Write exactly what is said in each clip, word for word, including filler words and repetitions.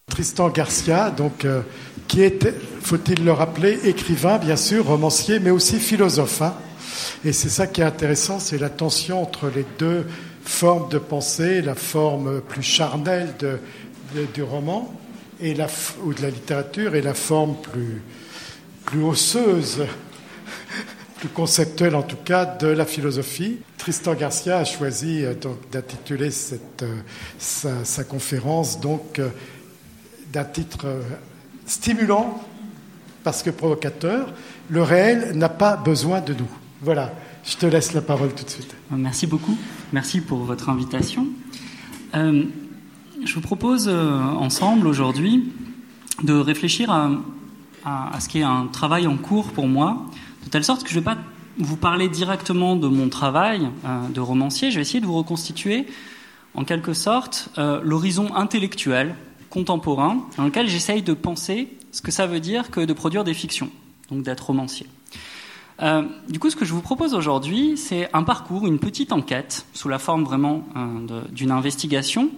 Tristan Garcia, donc, euh, qui est, faut-il le rappeler, écrivain, bien sûr, romancier, mais aussi philosophe. Hein. Et c'est ça qui est intéressant, c'est la tension entre les deux formes de pensée, la forme plus charnelle de, de, du roman et la, ou de la littérature et la forme plus, plus osseuse, plus conceptuelle en tout cas, de la philosophie. Tristan Garcia a choisi euh, donc, d'intituler cette, euh, sa, sa conférence donc, euh, d'un titre euh, stimulant parce que provocateur. Le réel n'a pas besoin de nous. Voilà, je te laisse la parole tout de suite. Merci beaucoup. Merci pour votre invitation. Euh, je vous propose euh, ensemble aujourd'hui de réfléchir à, à, à ce qui est un travail en cours pour moi, de telle sorte que je ne vais pas vous parler directement de mon travail euh, de romancier. Je vais essayer de vous reconstituer en quelque sorte euh, l'horizon intellectuel contemporain dans lequel j'essaye de penser ce que ça veut dire que de produire des fictions, donc d'être romancier. Euh, du coup, ce que je vous propose aujourd'hui, c'est un parcours, une petite enquête, sous la forme vraiment euh, de, d'une investigation,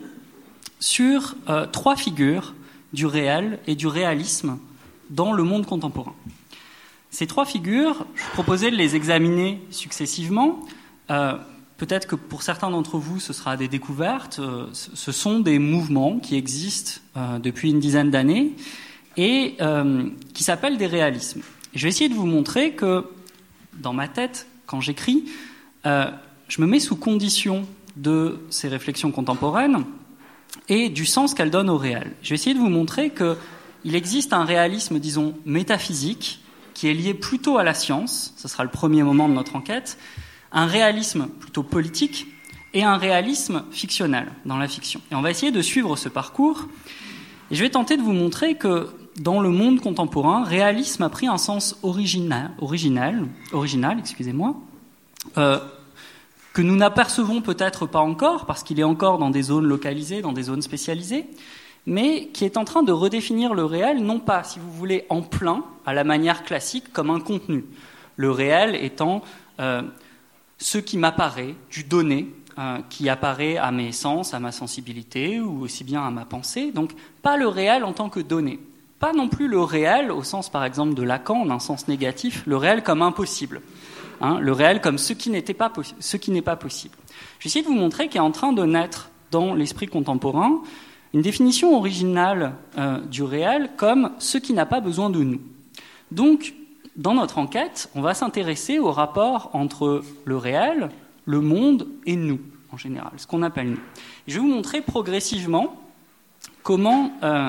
sur euh, trois figures du réel et du réalisme dans le monde contemporain. Ces trois figures, je vous proposais de les examiner successivement. Euh, peut-être que pour certains d'entre vous, ce sera des découvertes. Euh, ce sont des mouvements qui existent euh, depuis une dizaine d'années et euh, qui s'appellent des réalismes. Et je vais essayer de vous montrer que dans ma tête, quand j'écris, euh, je me mets sous condition de ces réflexions contemporaines et du sens qu'elles donnent au réel. Je vais essayer de vous montrer qu'il existe un réalisme, disons, métaphysique, qui est lié plutôt à la science, ce sera le premier moment de notre enquête, un réalisme plutôt politique et un réalisme fictionnel dans la fiction. Et on va essayer de suivre ce parcours, et je vais tenter de vous montrer que dans le monde contemporain, réalisme a pris un sens original, original, original excusez-moi, euh, que nous n'apercevons peut-être pas encore, parce qu'il est encore dans des zones localisées, dans des zones spécialisées, mais qui est en train de redéfinir le réel, non pas, si vous voulez, en plein, à la manière classique, comme un contenu. Le réel étant euh, ce qui m'apparaît, du donné, euh, qui apparaît à mes sens, à ma sensibilité, ou aussi bien à ma pensée. Donc, pas le réel en tant que donné. Pas non plus le réel, au sens par exemple de Lacan, d'un sens négatif, le réel comme impossible, hein, le réel comme ce qui, n'était pas possi- ce qui n'est pas possible. Je vais essayer de vous montrer qu'il est en train de naître dans l'esprit contemporain une définition originale euh, du réel comme ce qui n'a pas besoin de nous. Donc, dans notre enquête, on va s'intéresser au rapport entre le réel, le monde et nous, en général, ce qu'on appelle nous. Et je vais vous montrer progressivement comment euh,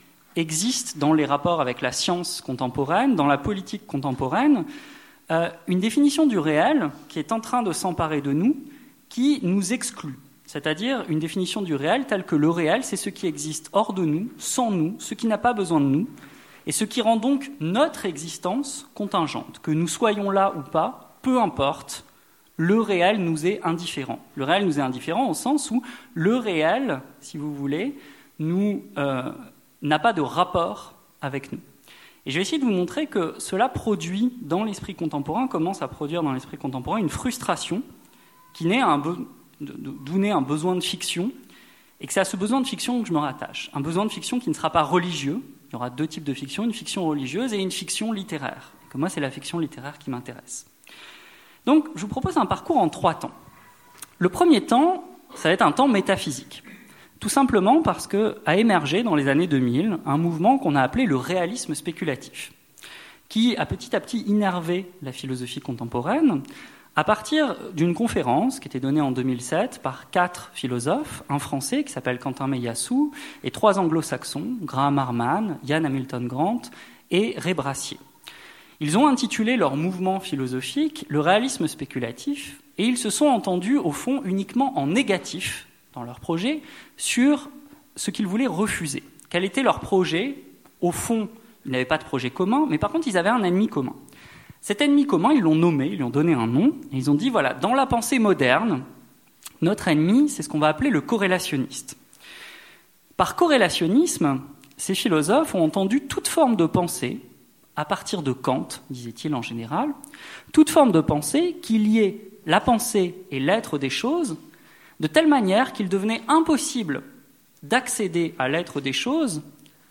existe dans les rapports avec la science contemporaine, dans la politique contemporaine, euh, une définition du réel qui est en train de s'emparer de nous, qui nous exclut. C'est-à-dire une définition du réel telle que le réel, c'est ce qui existe hors de nous, sans nous, ce qui n'a pas besoin de nous, et ce qui rend donc notre existence contingente. Que nous soyons là ou pas, peu importe, le réel nous est indifférent. Le réel nous est indifférent au sens où le réel, si vous voulez, nous... Euh, n'a pas de rapport avec nous. Et je vais essayer de vous montrer que cela produit dans l'esprit contemporain, commence à produire dans l'esprit contemporain une frustration qui naît un be- d'où naît un besoin de fiction, et que c'est à ce besoin de fiction que je me rattache. Un besoin de fiction qui ne sera pas religieux. Il y aura deux types de fiction, une fiction religieuse et une fiction littéraire. Et que moi, c'est la fiction littéraire qui m'intéresse. Donc, je vous propose un parcours en trois temps. Le premier temps, ça va être un temps métaphysique. Tout simplement parce qu'a émergé dans les années deux mille un mouvement qu'on a appelé le réalisme spéculatif, qui a petit à petit innervé la philosophie contemporaine à partir d'une conférence qui était donnée en deux mille sept par quatre philosophes, un Français qui s'appelle Quentin Meillassoux et trois anglo-saxons, Graham Harman, Ian Hamilton Grant et Ray Brassier. Ils ont intitulé leur mouvement philosophique le réalisme spéculatif et ils se sont entendus au fond uniquement en négatif dans leur projet, sur ce qu'ils voulaient refuser. Quel était leur projet ? Au fond, ils n'avaient pas de projet commun, mais par contre, ils avaient un ennemi commun. Cet ennemi commun, ils l'ont nommé, ils lui ont donné un nom, et ils ont dit, voilà, dans la pensée moderne, notre ennemi, c'est ce qu'on va appeler le corrélationniste. Par corrélationnisme, ces philosophes ont entendu toute forme de pensée, à partir de Kant, disait-il en général, toute forme de pensée qui liait la pensée et l'être des choses, de telle manière qu'il devenait impossible d'accéder à l'être des choses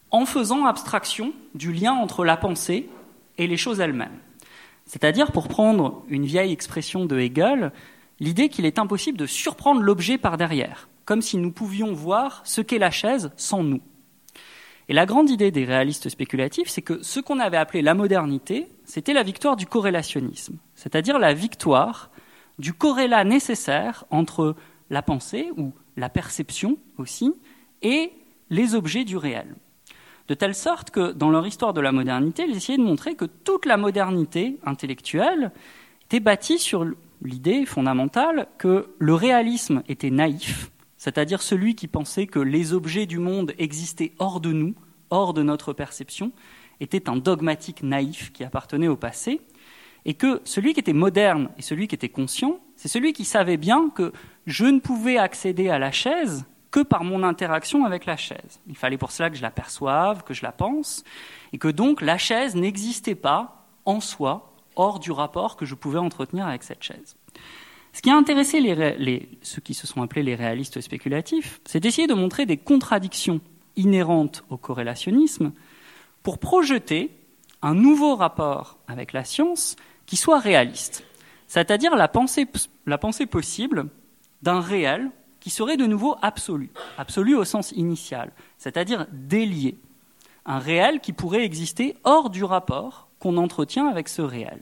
en faisant abstraction du lien entre la pensée et les choses elles-mêmes. C'est-à-dire, pour prendre une vieille expression de Hegel, l'idée qu'il est impossible de surprendre l'objet par derrière, comme si nous pouvions voir ce qu'est la chaise sans nous. Et la grande idée des réalistes spéculatifs, c'est que ce qu'on avait appelé la modernité, c'était la victoire du corrélationnisme, c'est-à-dire la victoire du corrélat nécessaire entre la pensée, ou la perception aussi, et les objets du réel. De telle sorte que, dans leur histoire de la modernité, ils essayaient de montrer que toute la modernité intellectuelle était bâtie sur l'idée fondamentale que le réalisme était naïf, c'est-à-dire celui qui pensait que les objets du monde existaient hors de nous, hors de notre perception, était un dogmatique naïf qui appartenait au passé, et que celui qui était moderne et celui qui était conscient, c'est celui qui savait bien que je ne pouvais accéder à la chaise que par mon interaction avec la chaise. Il fallait pour cela que je la perçoive, que je la pense, et que donc la chaise n'existait pas en soi, hors du rapport que je pouvais entretenir avec cette chaise. Ce qui a intéressé les, ré... les... ceux qui se sont appelés les réalistes spéculatifs, c'est d'essayer de montrer des contradictions inhérentes au corrélationnisme pour projeter un nouveau rapport avec la science qui soit réaliste, c'est-à-dire la pensée, la pensée possible d'un réel qui serait de nouveau absolu, absolu au sens initial, c'est-à-dire délié, un réel qui pourrait exister hors du rapport qu'on entretient avec ce réel.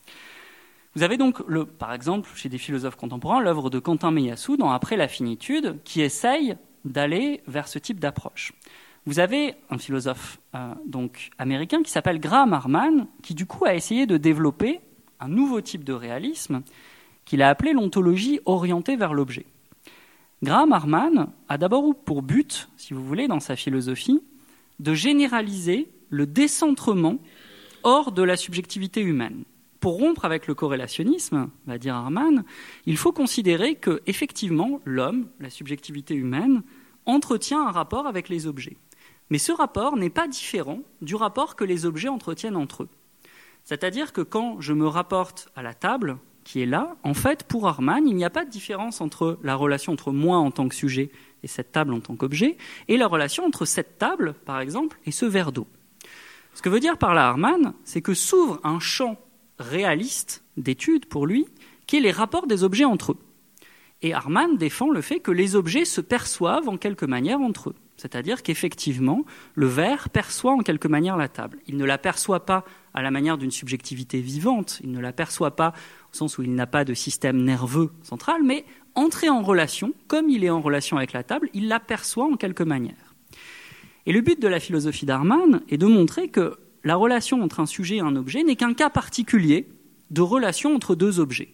Vous avez donc, le, par exemple, chez des philosophes contemporains, l'œuvre de Quentin Meillassoux dans Après la finitude, qui essaye d'aller vers ce type d'approche. Vous avez un philosophe euh, donc américain qui s'appelle Graham Harman, qui du coup a essayé de développer un nouveau type de réalisme qu'il a appelé l'ontologie orientée vers l'objet. Graham Harman a d'abord eu pour but, si vous voulez, dans sa philosophie, de généraliser le décentrement hors de la subjectivité humaine. Pour rompre avec le corrélationnisme, va dire Harman, il faut considérer que, effectivement, l'homme, la subjectivité humaine, entretient un rapport avec les objets. Mais ce rapport n'est pas différent du rapport que les objets entretiennent entre eux. C'est-à-dire que quand je me rapporte à la table qui est là, en fait, pour Harman, il n'y a pas de différence entre la relation entre moi en tant que sujet et cette table en tant qu'objet, et la relation entre cette table, par exemple, et ce verre d'eau. Ce que veut dire par là Harman, c'est que s'ouvre un champ réaliste d'étude pour lui, qui est les rapports des objets entre eux. Et Harman défend le fait que les objets se perçoivent en quelque manière entre eux. C'est-à-dire qu'effectivement, le verre perçoit en quelque manière la table. Il ne la perçoit pas à la manière d'une subjectivité vivante, il ne la perçoit pas au sens où il n'a pas de système nerveux central, mais entré en relation, comme il est en relation avec la table, il la perçoit en quelque manière. Et le but de la philosophie d'Harman est de montrer que la relation entre un sujet et un objet n'est qu'un cas particulier de relation entre deux objets.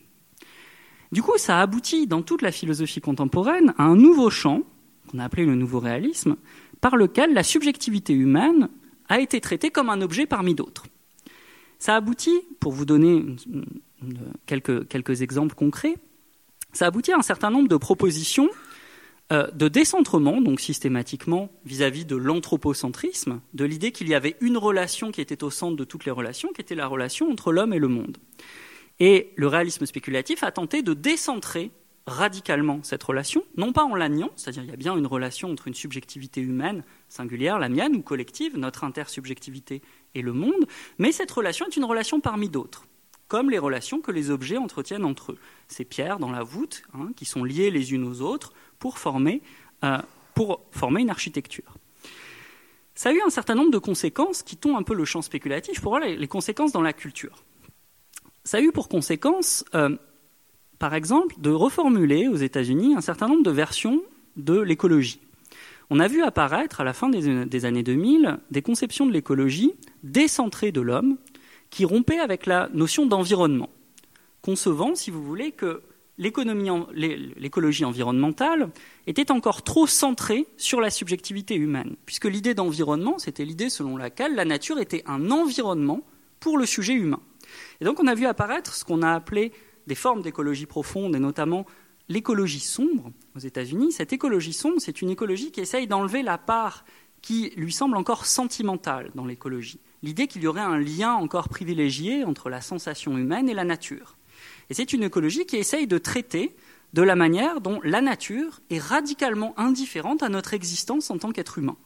Du coup, ça aboutit dans toute la philosophie contemporaine à un nouveau champ, qu'on a appelé le nouveau réalisme, par lequel la subjectivité humaine a été traitée comme un objet parmi d'autres. Ça aboutit, pour vous donner une, une, quelques, quelques exemples concrets, ça aboutit à un certain nombre de propositions euh, de décentrement, donc systématiquement vis-à-vis de l'anthropocentrisme, de l'idée qu'il y avait une relation qui était au centre de toutes les relations, qui était la relation entre l'homme et le monde. Et le réalisme spéculatif a tenté de décentrer radicalement cette relation, non pas en la niant, c'est-à-dire il y a bien une relation entre une subjectivité humaine singulière, la mienne, ou collective, notre intersubjectivité et le monde, mais cette relation est une relation parmi d'autres, comme les relations que les objets entretiennent entre eux. Ces pierres dans la voûte, hein, qui sont liées les unes aux autres pour former, euh, pour former une architecture. Ça a eu un certain nombre de conséquences qui quittons un peu le champ spéculatif pour voir les, les conséquences dans la culture. Ça a eu pour conséquence, euh, par exemple, de reformuler aux États-Unis un certain nombre de versions de l'écologie. On a vu apparaître, à la fin des, des années deux mille, des conceptions de l'écologie décentrées de l'homme qui rompaient avec la notion d'environnement, concevant, si vous voulez, que l'économie, l'écologie environnementale était encore trop centrée sur la subjectivité humaine, puisque l'idée d'environnement, c'était l'idée selon laquelle la nature était un environnement pour le sujet humain. Et donc on a vu apparaître ce qu'on a appelé des formes d'écologie profonde, et notamment l'écologie sombre aux États-Unis. Cette écologie sombre, c'est une écologie qui essaye d'enlever la part qui lui semble encore sentimentale dans l'écologie. L'idée qu'il y aurait un lien encore privilégié entre la sensation humaine et la nature. Et c'est une écologie qui essaye de traiter de la manière dont la nature est radicalement indifférente à notre existence en tant qu'être humain.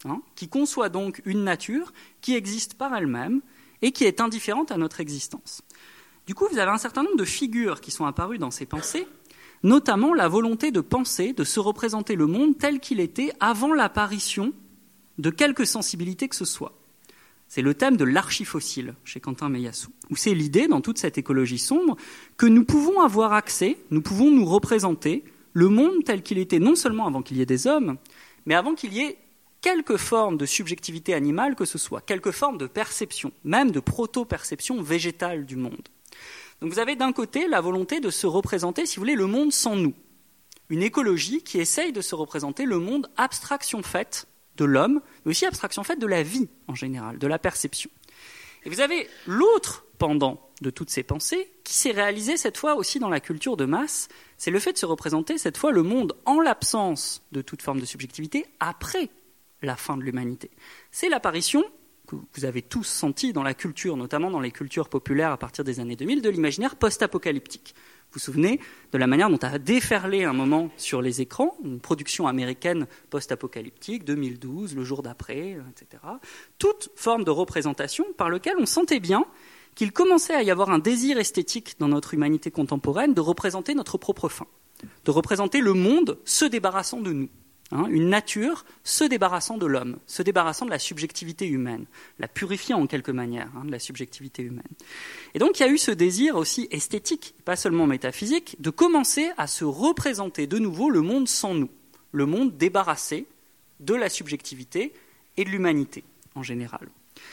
hein, qui conçoit donc une nature qui existe par elle-même et qui est indifférente à notre existence. Du coup, vous avez un certain nombre de figures qui sont apparues dans ces pensées, notamment la volonté de penser, de se représenter le monde tel qu'il était avant l'apparition de quelque sensibilité que ce soit. C'est le thème de l'archifossile chez Quentin Meillassoux, où c'est l'idée, dans toute cette écologie sombre, que nous pouvons avoir accès, nous pouvons nous représenter le monde tel qu'il était non seulement avant qu'il y ait des hommes, mais avant qu'il y ait quelque forme de subjectivité animale que ce soit, quelque forme de perception, même de proto-perception végétale du monde. Donc vous avez d'un côté la volonté de se représenter, si vous voulez, le monde sans nous. Une écologie qui essaye de se représenter le monde abstraction faite de l'homme, mais aussi abstraction faite de la vie en général, de la perception. Et vous avez l'autre pendant de toutes ces pensées qui s'est réalisé cette fois aussi dans la culture de masse, c'est le fait de se représenter cette fois le monde en l'absence de toute forme de subjectivité après la fin de l'humanité. C'est l'apparition que vous avez tous senti dans la culture, notamment dans les cultures populaires à partir des années deux mille, de l'imaginaire post-apocalyptique. Vous vous souvenez de la manière dont a déferlé un moment sur les écrans, une production américaine post-apocalyptique, deux mille douze, le jour d'après, et cetera. Toute forme de représentation par laquelle on sentait bien qu'il commençait à y avoir un désir esthétique dans notre humanité contemporaine de représenter notre propre fin, de représenter le monde se débarrassant de nous. Hein, une nature se débarrassant de l'homme, se débarrassant de la subjectivité humaine, la purifiant en quelque manière hein, de la subjectivité humaine. Et donc il y a eu ce désir aussi esthétique, pas seulement métaphysique, de commencer à se représenter de nouveau le monde sans nous, le monde débarrassé de la subjectivité et de l'humanité en général.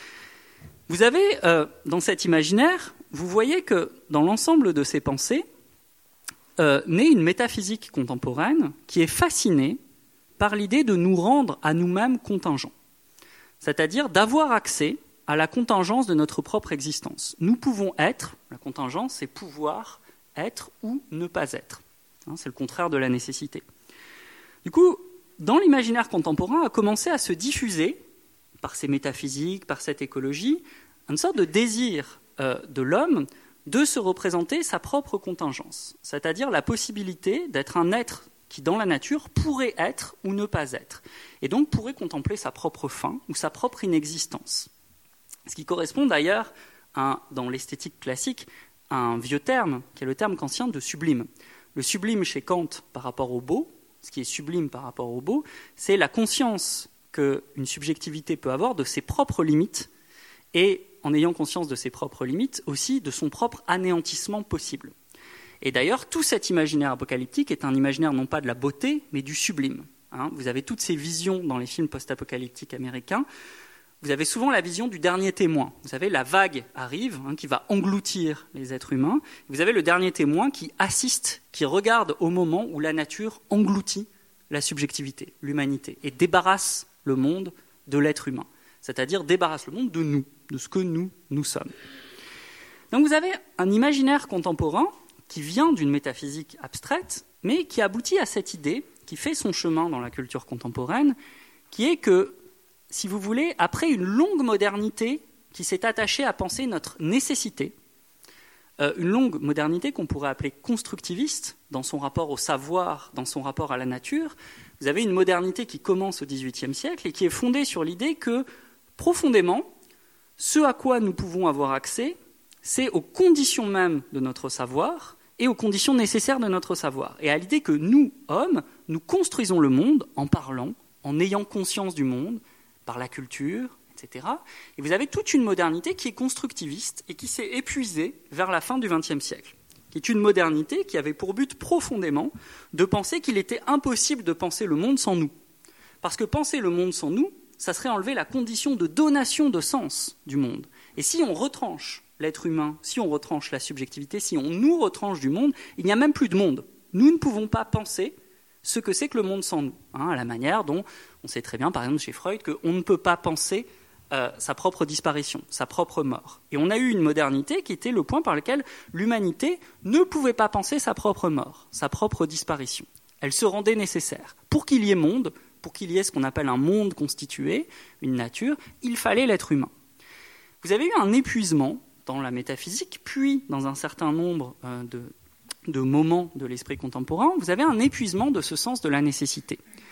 Vous avez, euh, dans cet imaginaire, vous voyez que dans l'ensemble de ces pensées, euh, naît une métaphysique contemporaine qui est fascinée par l'idée de nous rendre à nous-mêmes contingents, c'est-à-dire d'avoir accès à la contingence de notre propre existence. Nous pouvons être, la contingence, c'est pouvoir être ou ne pas être. Hein, c'est le contraire de la nécessité. Du coup, dans l'imaginaire contemporain, a commencé à se diffuser, par ces métaphysiques, par cette écologie, une sorte de désir euh, de l'homme de se représenter sa propre contingence, c'est-à-dire la possibilité d'être un être qui, dans la nature, pourrait être ou ne pas être, et donc pourrait contempler sa propre fin ou sa propre inexistence. Ce qui correspond d'ailleurs, à, dans l'esthétique classique, à un vieux terme, qui est le terme kantien de sublime. Le sublime chez Kant par rapport au beau, ce qui est sublime par rapport au beau, c'est la conscience qu'une subjectivité peut avoir de ses propres limites, et en ayant conscience de ses propres limites, aussi de son propre anéantissement possible. Et d'ailleurs, tout cet imaginaire apocalyptique est un imaginaire non pas de la beauté, mais du sublime. Hein, vous avez toutes ces visions dans les films post-apocalyptiques américains. Vous avez souvent la vision du dernier témoin. Vous savez, la vague arrive, hein, qui va engloutir les êtres humains. Vous avez le dernier témoin qui assiste, qui regarde au moment où la nature engloutit la subjectivité, l'humanité, et débarrasse le monde de l'être humain. C'est-à-dire débarrasse le monde de nous, de ce que nous, nous sommes. Donc vous avez un imaginaire contemporain qui vient d'une métaphysique abstraite, mais qui aboutit à cette idée, qui fait son chemin dans la culture contemporaine, qui est que, si vous voulez, après une longue modernité qui s'est attachée à penser notre nécessité, euh, une longue modernité qu'on pourrait appeler constructiviste, dans son rapport au savoir, dans son rapport à la nature, vous avez une modernité qui commence au dix-huitième siècle et qui est fondée sur l'idée que, profondément, ce à quoi nous pouvons avoir accès, c'est aux conditions mêmes de notre savoir, et aux conditions nécessaires de notre savoir, et à l'idée que nous, hommes, nous construisons le monde en parlant, en ayant conscience du monde, par la culture, et cetera. Et vous avez toute une modernité qui est constructiviste et qui s'est épuisée vers la fin du vingtième siècle, qui est une modernité qui avait pour but profondément de penser qu'il était impossible de penser le monde sans nous. Parce que penser le monde sans nous, ça serait enlever la condition de donation de sens du monde. Et si on retranche l'être humain, si on retranche la subjectivité, si on nous retranche du monde, il n'y a même plus de monde. Nous ne pouvons pas penser ce que c'est que le monde sans nous, hein, à la manière dont on sait très bien, par exemple chez Freud, qu'on ne peut pas penser euh, sa propre disparition, sa propre mort. Et on a eu une modernité qui était le point par lequel l'humanité ne pouvait pas penser sa propre mort, sa propre disparition. Elle se rendait nécessaire. Pour qu'il y ait monde, pour qu'il y ait ce qu'on appelle un monde constitué, une nature, il fallait l'être humain. Vous avez eu un épuisement dans la métaphysique, puis dans un certain nombre euh, de, de moments de l'esprit contemporain, vous avez un épuisement de ce sens de la nécessité.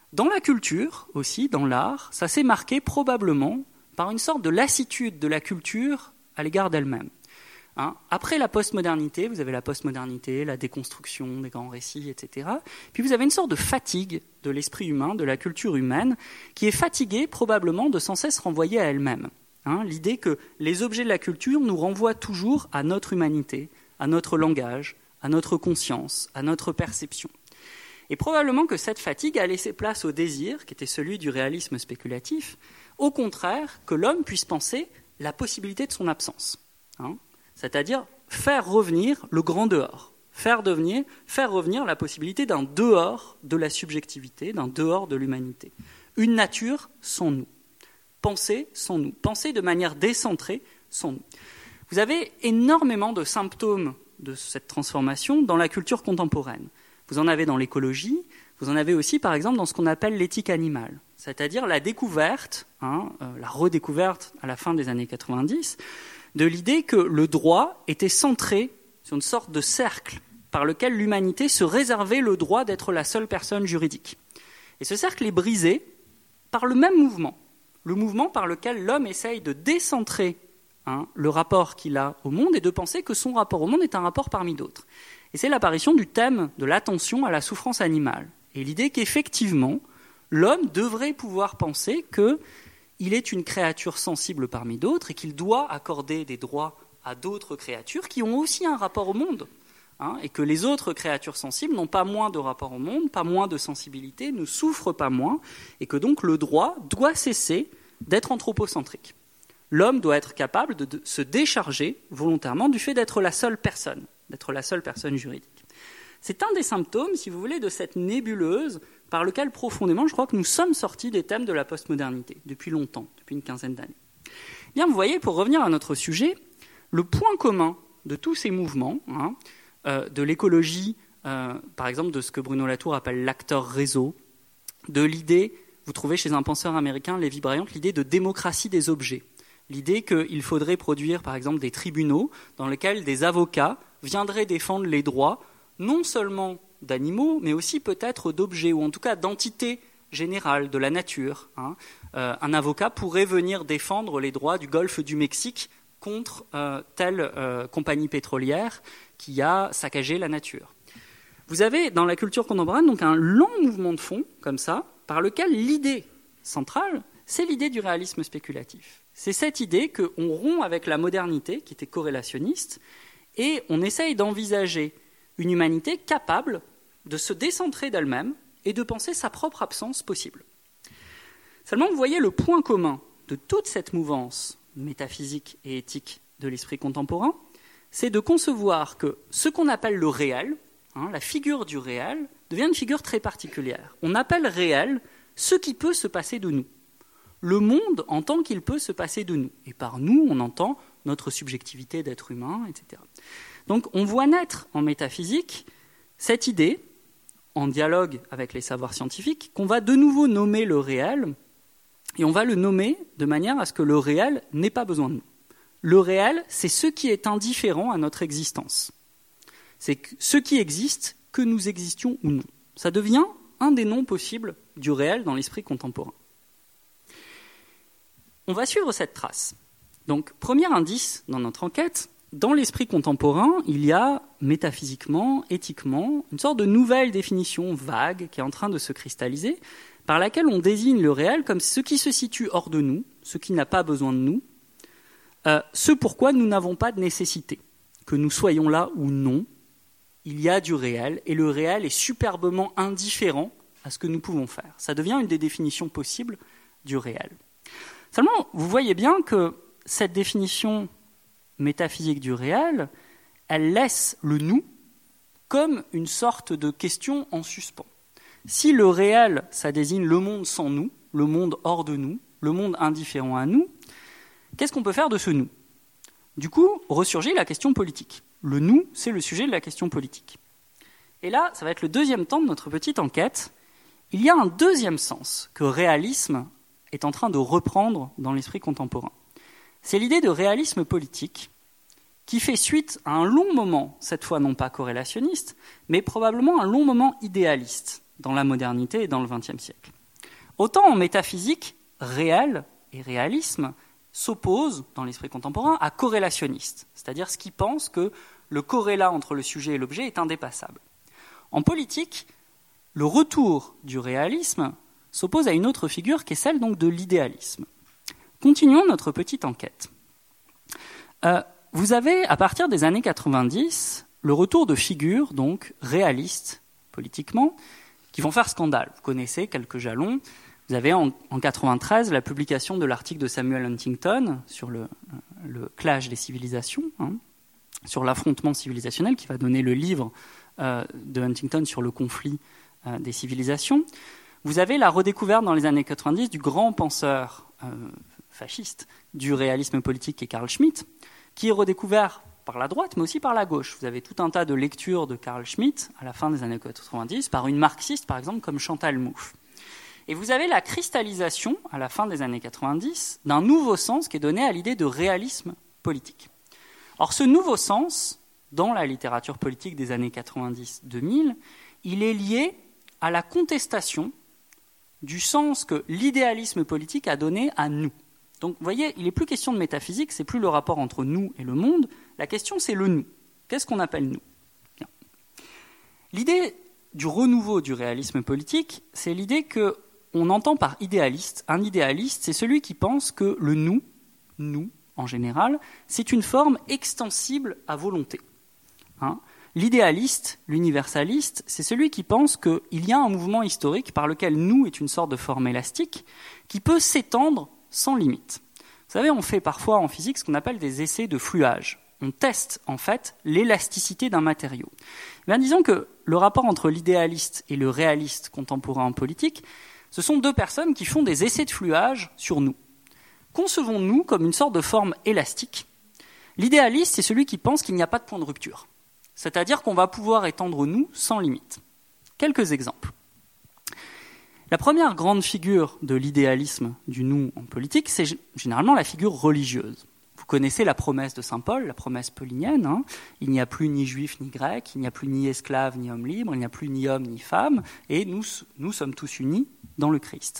Dans la culture aussi, dans l'art, ça s'est marqué probablement par une sorte de lassitude de la culture à l'égard d'elle-même. Hein, après la postmodernité, vous avez la postmodernité, la déconstruction des grands récits, et cetera. Puis vous avez une sorte de fatigue de l'esprit humain, de la culture humaine, qui est fatiguée probablement de sans cesse renvoyer à elle-même. Hein, l'idée que les objets de la culture nous renvoient toujours à notre humanité, à notre langage, à notre conscience, à notre perception. Et probablement que cette fatigue a laissé place au désir, qui était celui du réalisme spéculatif, au contraire que l'homme puisse penser la possibilité de son absence. Hein, c'est-à-dire faire revenir le grand dehors, faire, devenir, faire revenir la possibilité d'un dehors de la subjectivité, d'un dehors de l'humanité. Une nature sans nous, penser sans nous, penser de manière décentrée sans nous. Vous avez énormément de symptômes de cette transformation dans la culture contemporaine. Vous en avez dans l'écologie, vous en avez aussi par exemple dans ce qu'on appelle l'éthique animale, c'est-à-dire la découverte, hein, euh, la redécouverte à la fin des années quatre-vingt-dix, de l'idée que le droit était centré sur une sorte de cercle par lequel l'humanité se réservait le droit d'être la seule personne juridique. Et ce cercle est brisé par le même mouvement, le mouvement par lequel l'homme essaye de décentrer hein, le rapport qu'il a au monde et de penser que son rapport au monde est un rapport parmi d'autres. Et c'est l'apparition du thème de l'attention à la souffrance animale. Et l'idée qu'effectivement, l'homme devrait pouvoir penser que il est une créature sensible parmi d'autres et qu'il doit accorder des droits à d'autres créatures qui ont aussi un rapport au monde. Hein, et que les autres créatures sensibles n'ont pas moins de rapport au monde, pas moins de sensibilité, ne souffrent pas moins, et que donc le droit doit cesser d'être anthropocentrique. L'homme doit être capable de, de se décharger volontairement du fait d'être la seule personne, d'être la seule personne juridique. C'est un des symptômes, si vous voulez, de cette nébuleuse par lequel profondément, je crois que nous sommes sortis des thèmes de la postmodernité, depuis longtemps, depuis une quinzaine d'années. Bien, vous voyez, pour revenir à notre sujet, le point commun de tous ces mouvements, hein, euh, de l'écologie, euh, par exemple de ce que Bruno Latour appelle l'acteur réseau, de l'idée, vous trouvez chez un penseur américain, Levi Bryant, l'idée de démocratie des objets, l'idée qu'il faudrait produire, par exemple, des tribunaux dans lesquels des avocats viendraient défendre les droits, non seulement d'animaux, mais aussi peut-être d'objets, ou en tout cas d'entités générales de la nature. Hein. Euh, un avocat pourrait venir défendre les droits du golfe du Mexique contre euh, telle euh, compagnie pétrolière qui a saccagé la nature. Vous avez dans la culture contemporaine donc un long mouvement de fond, comme ça, par lequel l'idée centrale, c'est l'idée du réalisme spéculatif. C'est cette idée qu'on rompt avec la modernité, qui était corrélationniste, et on essaye d'envisager une humanité capable de se décentrer d'elle-même et de penser sa propre absence possible. Seulement, vous voyez le point commun de toute cette mouvance métaphysique et éthique de l'esprit contemporain, c'est de concevoir que ce qu'on appelle le réel, hein, la figure du réel, devient une figure très particulière. On appelle réel ce qui peut se passer de nous. Le monde en tant qu'il peut se passer de nous. Et par nous, on entend notre subjectivité d'être humain, et cetera. Donc on voit naître en métaphysique cette idée, en dialogue avec les savoirs scientifiques, qu'on va de nouveau nommer le réel, et on va le nommer de manière à ce que le réel n'ait pas besoin de nous. Le réel, c'est ce qui est indifférent à notre existence. C'est ce qui existe, que nous existions ou non. Ça devient un des noms possibles du réel dans l'esprit contemporain. On va suivre cette trace. Donc, premier indice dans notre enquête, dans l'esprit contemporain, il y a métaphysiquement, éthiquement, une sorte de nouvelle définition vague qui est en train de se cristalliser, par laquelle on désigne le réel comme ce qui se situe hors de nous, ce qui n'a pas besoin de nous, euh, ce pourquoi nous n'avons pas de nécessité. Que nous soyons là ou non, il y a du réel, et le réel est superbement indifférent à ce que nous pouvons faire. Ça devient une des définitions possibles du réel. Seulement, vous voyez bien que cette définition métaphysique du réel, elle laisse le nous comme une sorte de question en suspens. Si le réel, ça désigne le monde sans nous, le monde hors de nous, le monde indifférent à nous, qu'est-ce qu'on peut faire de ce nous ? Du coup, ressurgit la question politique. Le nous, c'est le sujet de la question politique. Et là, ça va être le deuxième temps de notre petite enquête. Il y a un deuxième sens que réalisme est en train de reprendre dans l'esprit contemporain. C'est l'idée de réalisme politique qui fait suite à un long moment, cette fois non pas corrélationniste, mais probablement un long moment idéaliste dans la modernité et dans le vingtième siècle. Autant en métaphysique, réel et réalisme s'opposent, dans l'esprit contemporain, à corrélationniste, c'est-à-dire ce qui pense que le corrélat entre le sujet et l'objet est indépassable. En politique, le retour du réalisme s'oppose à une autre figure qui est celle donc de l'idéalisme. Continuons notre petite enquête. Euh, vous avez, à partir des années quatre-vingt-dix, le retour de figures donc réalistes, politiquement, qui vont faire scandale. Vous connaissez quelques jalons. Vous avez en, en quatre-vingt-treize la publication de l'article de Samuel Huntington sur le, le clash des civilisations, hein, sur l'affrontement civilisationnel, qui va donner le livre euh, de Huntington sur le conflit euh, des civilisations. Vous avez la redécouverte dans les années quatre-vingt-dix du grand penseur euh, fasciste du réalisme politique qui est Carl Schmitt, qui est redécouvert par la droite, mais aussi par la gauche. Vous avez tout un tas de lectures de Carl Schmitt à la fin des années quatre-vingt-dix par une marxiste, par exemple, comme Chantal Mouffe. Et vous avez la cristallisation, à la fin des années quatre-vingt-dix, d'un nouveau sens qui est donné à l'idée de réalisme politique. Or, ce nouveau sens, dans la littérature politique des années quatre-vingt-dix deux mille, il est lié à la contestation du sens que l'idéalisme politique a donné à nous. Donc, vous voyez, il n'est plus question de métaphysique, c'est plus le rapport entre nous et le monde. La question, c'est le nous. Qu'est-ce qu'on appelle nous ? Bien. L'idée du renouveau du réalisme politique, c'est l'idée que on entend par idéaliste. Un idéaliste, c'est celui qui pense que le nous, nous en général, c'est une forme extensible à volonté. Hein ? L'idéaliste, l'universaliste, c'est celui qui pense qu'il y a un mouvement historique par lequel nous est une sorte de forme élastique qui peut s'étendre sans limite. Vous savez, on fait parfois en physique ce qu'on appelle des essais de fluage. On teste en fait l'élasticité d'un matériau. Eh bien, disons que le rapport entre l'idéaliste et le réaliste contemporain en politique, ce sont deux personnes qui font des essais de fluage sur nous. Concevons-nous comme une sorte de forme élastique. L'idéaliste, c'est celui qui pense qu'il n'y a pas de point de rupture. C'est-à-dire qu'on va pouvoir étendre nous sans limite. Quelques exemples. La première grande figure de l'idéalisme du nous en politique, c'est généralement la figure religieuse. Vous connaissez la promesse de saint Paul, la promesse paulinienne. Hein. Il n'y a plus ni juif ni grec, il n'y a plus ni esclave ni homme libre, il n'y a plus ni homme ni femme, et nous, nous sommes tous unis dans le Christ.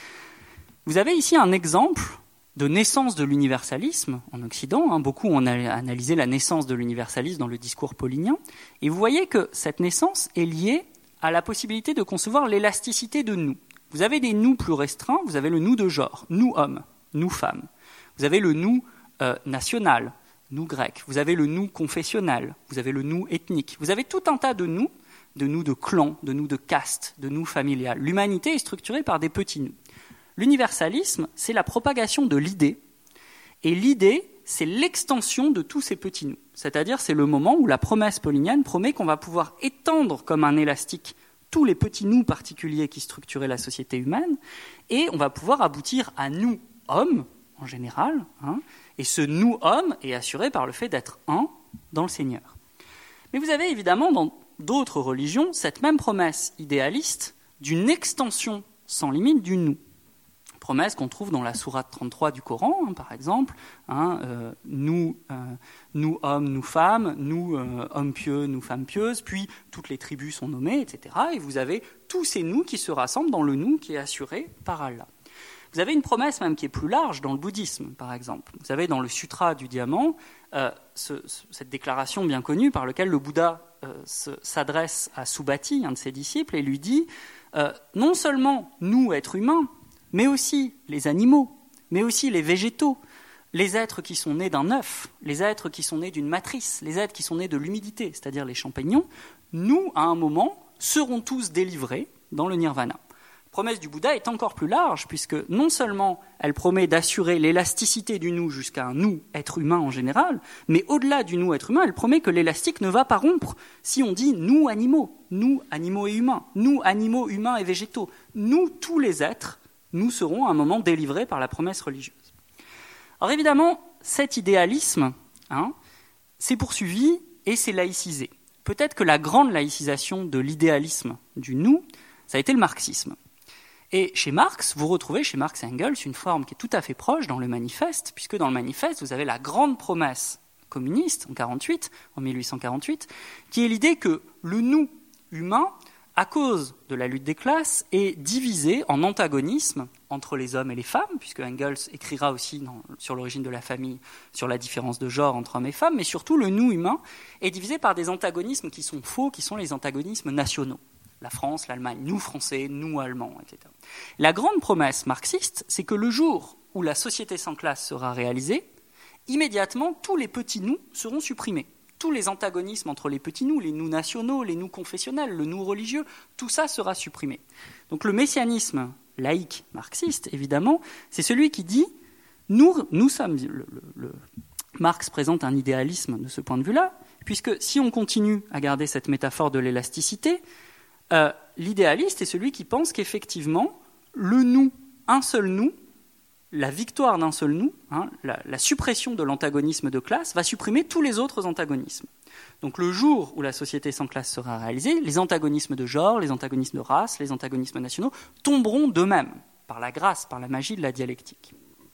Vous avez ici un exemple de naissance de l'universalisme en Occident. Hein. Beaucoup ont analysé la naissance de l'universalisme dans le discours paulinien, et vous voyez que cette naissance est liée à la possibilité de concevoir l'élasticité de nous. Vous avez des nous plus restreints, vous avez le nous de genre, nous hommes, nous femmes. Vous avez le nous euh, national, nous grec. Vous avez le nous confessionnel, vous avez le nous ethnique. Vous avez tout un tas de nous, de nous de clans, de nous de castes, de nous familiales. L'humanité est structurée par des petits nous. L'universalisme, c'est la propagation de l'idée, et l'idée, c'est l'extension de tous ces petits nous. C'est-à-dire, c'est le moment où la promesse paulinienne promet qu'on va pouvoir étendre comme un élastique tous les petits nous particuliers qui structuraient la société humaine, et on va pouvoir aboutir à nous, hommes, en général, hein, et ce nous, homme, est assuré par le fait d'être un dans le Seigneur. Mais vous avez évidemment dans d'autres religions cette même promesse idéaliste d'une extension sans limite du nous. Promesse qu'on trouve dans la sourate trente-trois du Coran, hein, par exemple, hein, euh, nous, euh, nous hommes, nous femmes, nous euh, hommes pieux, nous femmes pieuses, puis toutes les tribus sont nommées, et cetera. Et vous avez tous ces nous qui se rassemblent dans le nous qui est assuré par Allah. Vous avez une promesse même qui est plus large dans le bouddhisme, par exemple. Vous avez dans le Sutra du Diamant euh, ce, ce, cette déclaration bien connue par laquelle le Bouddha euh, se, s'adresse à Subhati, un de ses disciples, et lui dit euh, « Non seulement nous, êtres humains, mais aussi les animaux, mais aussi les végétaux, les êtres qui sont nés d'un œuf, les êtres qui sont nés d'une matrice, les êtres qui sont nés de l'humidité, c'est-à-dire les champignons, nous, à un moment, serons tous délivrés dans le nirvana. La promesse du Bouddha est encore plus large, puisque non seulement elle promet d'assurer l'élasticité du nous jusqu'à un nous, être humain en général, mais au-delà du nous, être humain, elle promet que l'élastique ne va pas rompre si on dit nous, animaux, nous, animaux et humains, nous, animaux, humains et végétaux, nous, tous les êtres, nous serons à un moment délivrés par la promesse religieuse. Alors évidemment, cet idéalisme hein, s'est poursuivi et s'est laïcisé. Peut-être que la grande laïcisation de l'idéalisme du nous, ça a été le marxisme. Et chez Marx, vous retrouvez chez Marx et Engels une forme qui est tout à fait proche dans le manifeste, puisque dans le manifeste, vous avez la grande promesse communiste en quarante-huit, en mille huit cent quarante-huit, qui est l'idée que le nous humain à cause de la lutte des classes, est divisé en antagonismes entre les hommes et les femmes, puisque Engels écrira aussi dans, sur l'origine de la famille, sur la différence de genre entre hommes et femmes, mais surtout le nous humain est divisé par des antagonismes qui sont faux, qui sont les antagonismes nationaux. La France, l'Allemagne, nous Français, nous Allemands, et cetera. La grande promesse marxiste, c'est que le jour où la société sans classe sera réalisée, immédiatement, tous les petits nous seront supprimés. Tous les antagonismes entre les petits nous, les nous nationaux, les nous confessionnels, le nous religieux, tout ça sera supprimé. Donc le messianisme laïque marxiste, évidemment, c'est celui qui dit nous, nous sommes. Le, le, le, Marx présente un idéalisme de ce point de vue-là, puisque si on continue à garder cette métaphore de l'élasticité, euh, l'idéaliste est celui qui pense qu'effectivement, le nous, un seul nous, la victoire d'un seul nous, hein, la, la suppression de l'antagonisme de classe, va supprimer tous les autres antagonismes. Donc le jour où la société sans classe sera réalisée, les antagonismes de genre, les antagonismes de race, les antagonismes nationaux tomberont d'eux-mêmes, par la grâce, par la magie de la dialectique.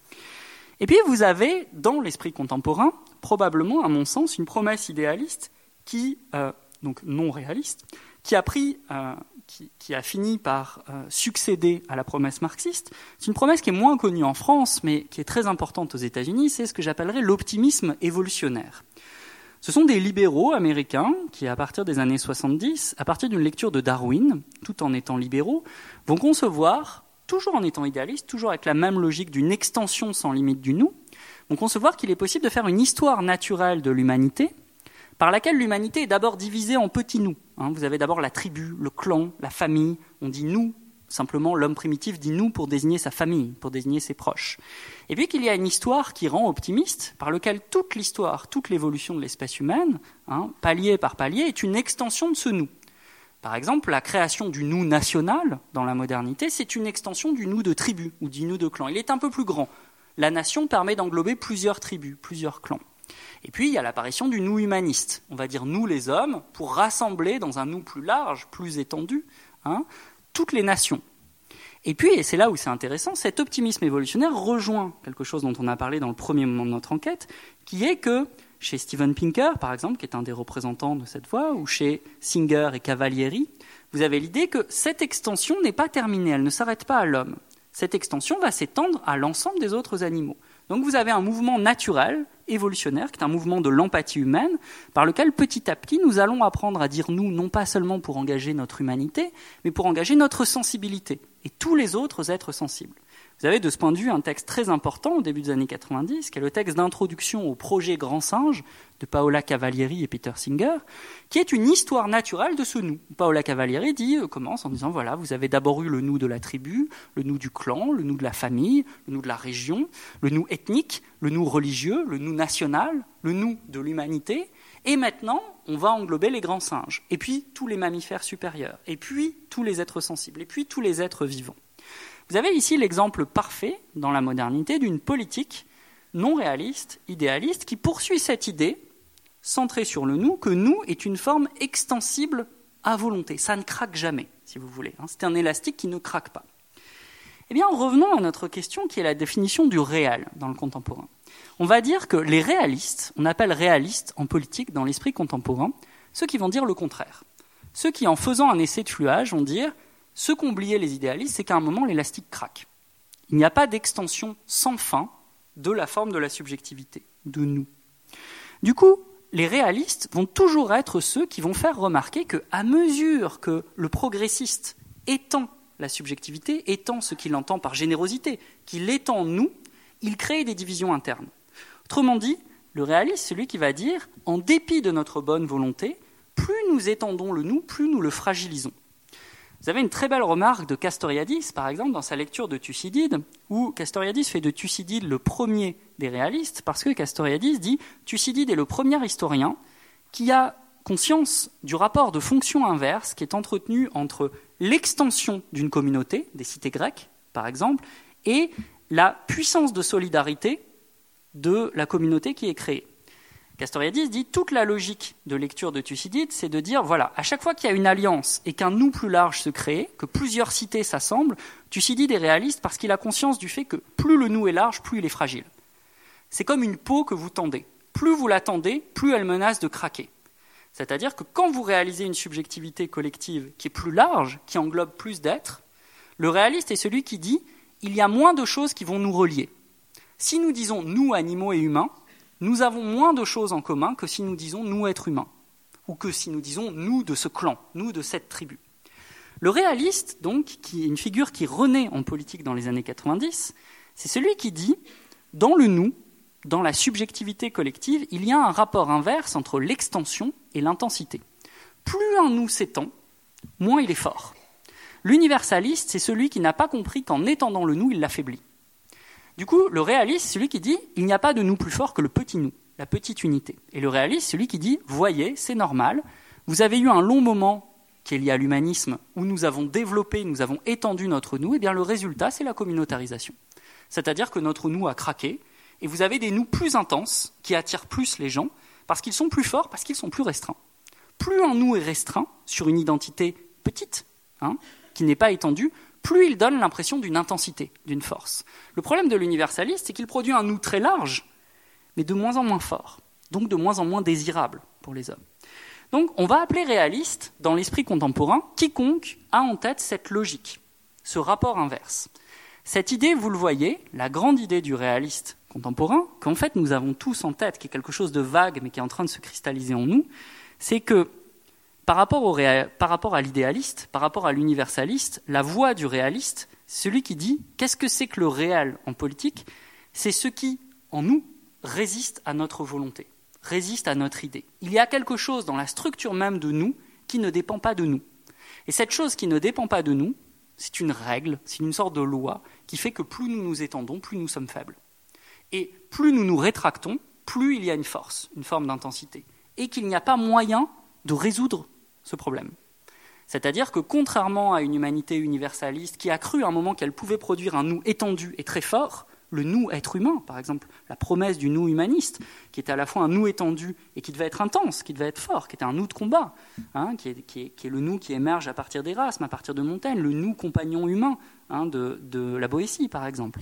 Et puis vous avez, dans l'esprit contemporain, probablement, à mon sens, une promesse idéaliste qui, euh, donc non réaliste, qui a pris... Euh, Qui, qui a fini par euh, succéder à la promesse marxiste. C'est une promesse qui est moins connue en France, mais qui est très importante aux États-Unis, c'est ce que j'appellerais l'optimisme évolutionnaire. Ce sont des libéraux américains qui, à partir des années soixante-dix, à partir d'une lecture de Darwin, tout en étant libéraux, vont concevoir, toujours en étant idéalistes, toujours avec la même logique d'une extension sans limite du nous, vont concevoir qu'il est possible de faire une histoire naturelle de l'humanité, par laquelle l'humanité est d'abord divisée en petits nous. Hein, vous avez d'abord la tribu, le clan, la famille. On dit nous, simplement l'homme primitif dit nous pour désigner sa famille, pour désigner ses proches. Et puis qu'il y a une histoire qui rend optimiste, par laquelle toute l'histoire, toute l'évolution de l'espèce humaine, hein, palier par palier, est une extension de ce nous. Par exemple, la création du nous national dans la modernité, c'est une extension du nous de tribu ou du nous de clan. Il est un peu plus grand. La nation permet d'englober plusieurs tribus, plusieurs clans. Et puis, il y a l'apparition du nous humaniste. On va dire nous les hommes, pour rassembler dans un nous plus large, plus étendu, hein, toutes les nations. Et puis, et c'est là où c'est intéressant, cet optimisme évolutionnaire rejoint quelque chose dont on a parlé dans le premier moment de notre enquête, qui est que chez Steven Pinker, par exemple, qui est un des représentants de cette voie, ou chez Singer et Cavalieri, vous avez l'idée que cette extension n'est pas terminée, elle ne s'arrête pas à l'homme. Cette extension va s'étendre à l'ensemble des autres animaux. Donc vous avez un mouvement naturel, évolutionnaire, qui est un mouvement de l'empathie humaine, par lequel petit à petit nous allons apprendre à dire nous, non pas seulement pour engager notre humanité, mais pour engager notre sensibilité, et tous les autres êtres sensibles. Vous avez de ce point de vue un texte très important au début des années quatre-vingt-dix, qui est le texte d'introduction au projet Grand Singe de Paola Cavalieri et Peter Singer, qui est une histoire naturelle de ce nous. Paola Cavalieri dit, euh, commence en disant, voilà, vous avez d'abord eu le nous de la tribu, le nous du clan, le nous de la famille, le nous de la région, le nous ethnique, le nous religieux, le nous national, le nous de l'humanité, et maintenant, on va englober les grands singes, et puis tous les mammifères supérieurs, et puis tous les êtres sensibles, et puis tous les êtres vivants. Vous avez ici l'exemple parfait, dans la modernité, d'une politique non réaliste, idéaliste, qui poursuit cette idée, centrée sur le nous, que nous est une forme extensible à volonté. Ça ne craque jamais, si vous voulez. C'est un élastique qui ne craque pas. Eh bien, revenons à notre question, qui est la définition du réel dans le contemporain. On va dire que les réalistes, on appelle réalistes en politique, dans l'esprit contemporain, ceux qui vont dire le contraire. Ceux qui, en faisant un essai de fluage, vont dire ce qu'oubliaient les idéalistes, c'est qu'à un moment, l'élastique craque. Il n'y a pas d'extension sans fin de la forme de la subjectivité, de nous. Du coup, les réalistes vont toujours être ceux qui vont faire remarquer qu'à mesure que le progressiste étend la subjectivité, étend ce qu'il entend par générosité, qu'il étend nous, il crée des divisions internes. Autrement dit, le réaliste, c'est celui qui va dire, en dépit de notre bonne volonté, plus nous étendons le nous, plus nous le fragilisons. Vous avez une très belle remarque de Castoriadis, par exemple, dans sa lecture de Thucydide, où Castoriadis fait de Thucydide le premier des réalistes, parce que Castoriadis dit « Thucydide est le premier historien qui a conscience du rapport de fonction inverse qui est entretenu entre l'extension d'une communauté, des cités grecques, par exemple, et la puissance de solidarité de la communauté qui est créée. » Castoriadis dit toute la logique de lecture de Thucydide, c'est de dire, voilà, à chaque fois qu'il y a une alliance et qu'un nous plus large se crée, que plusieurs cités s'assemblent, Thucydide est réaliste parce qu'il a conscience du fait que plus le nous est large, plus il est fragile. C'est comme une peau que vous tendez. Plus vous la tendez, plus elle menace de craquer. C'est-à-dire que quand vous réalisez une subjectivité collective qui est plus large, qui englobe plus d'êtres, le réaliste est celui qui dit « il y a moins de choses qui vont nous relier ». Si nous disons « nous, animaux et humains », nous avons moins de choses en commun que si nous disons « nous, êtres humains », ou que si nous disons « nous de ce clan », « nous de cette tribu ». Le réaliste, donc, qui est une figure qui renaît en politique dans les années quatre-vingt-dix, c'est celui qui dit « dans le nous », dans la subjectivité collective, il y a un rapport inverse entre l'extension et l'intensité. Plus un nous s'étend, moins il est fort. L'universaliste, c'est celui qui n'a pas compris qu'en étendant le nous, il l'affaiblit. Du coup, le réaliste, c'est celui qui dit « il n'y a pas de nous plus fort que le petit nous », la petite unité. Et le réaliste, c'est celui qui dit « voyez, c'est normal, vous avez eu un long moment qui est lié à l'humanisme, où nous avons développé, nous avons étendu notre nous, et bien le résultat, c'est la communautarisation. C'est-à-dire que notre nous a craqué, et vous avez des nous plus intenses qui attirent plus les gens parce qu'ils sont plus forts, parce qu'ils sont plus restreints. Plus un nous est restreint sur une identité petite, hein, qui n'est pas étendue, plus il donne l'impression d'une intensité, d'une force. Le problème de l'universaliste, c'est qu'il produit un nous très large, mais de moins en moins fort, donc de moins en moins désirable pour les hommes. Donc on va appeler réaliste, dans l'esprit contemporain, quiconque a en tête cette logique, ce rapport inverse. Cette idée, vous le voyez, la grande idée du réaliste contemporain, qu'en fait nous avons tous en tête, qui est quelque chose de vague mais qui est en train de se cristalliser en nous, c'est que par rapport, au réal, par rapport à l'idéaliste, par rapport à l'universaliste, la voix du réaliste, c'est celui qui dit qu'est-ce que c'est que le réel en politique ? C'est ce qui, en nous, résiste à notre volonté, résiste à notre idée. Il y a quelque chose dans la structure même de nous qui ne dépend pas de nous. Et cette chose qui ne dépend pas de nous, c'est une règle, c'est une sorte de loi qui fait que plus nous nous étendons, plus nous sommes faibles. Et plus nous nous rétractons, plus il y a une force, une forme d'intensité. Et qu'il n'y a pas moyen de résoudre ce problème. C'est-à-dire que contrairement à une humanité universaliste qui a cru à un moment qu'elle pouvait produire un nous étendu et très fort, le nous être humain, par exemple, la promesse du nous humaniste, qui était à la fois un nous étendu et qui devait être intense, qui devait être fort, qui était un nous de combat, hein, qui, est, qui, est, qui est le nous qui émerge à partir d'Erasme, à partir de Montaigne, le nous compagnon humain, hein, de, de la Boétie, par exemple.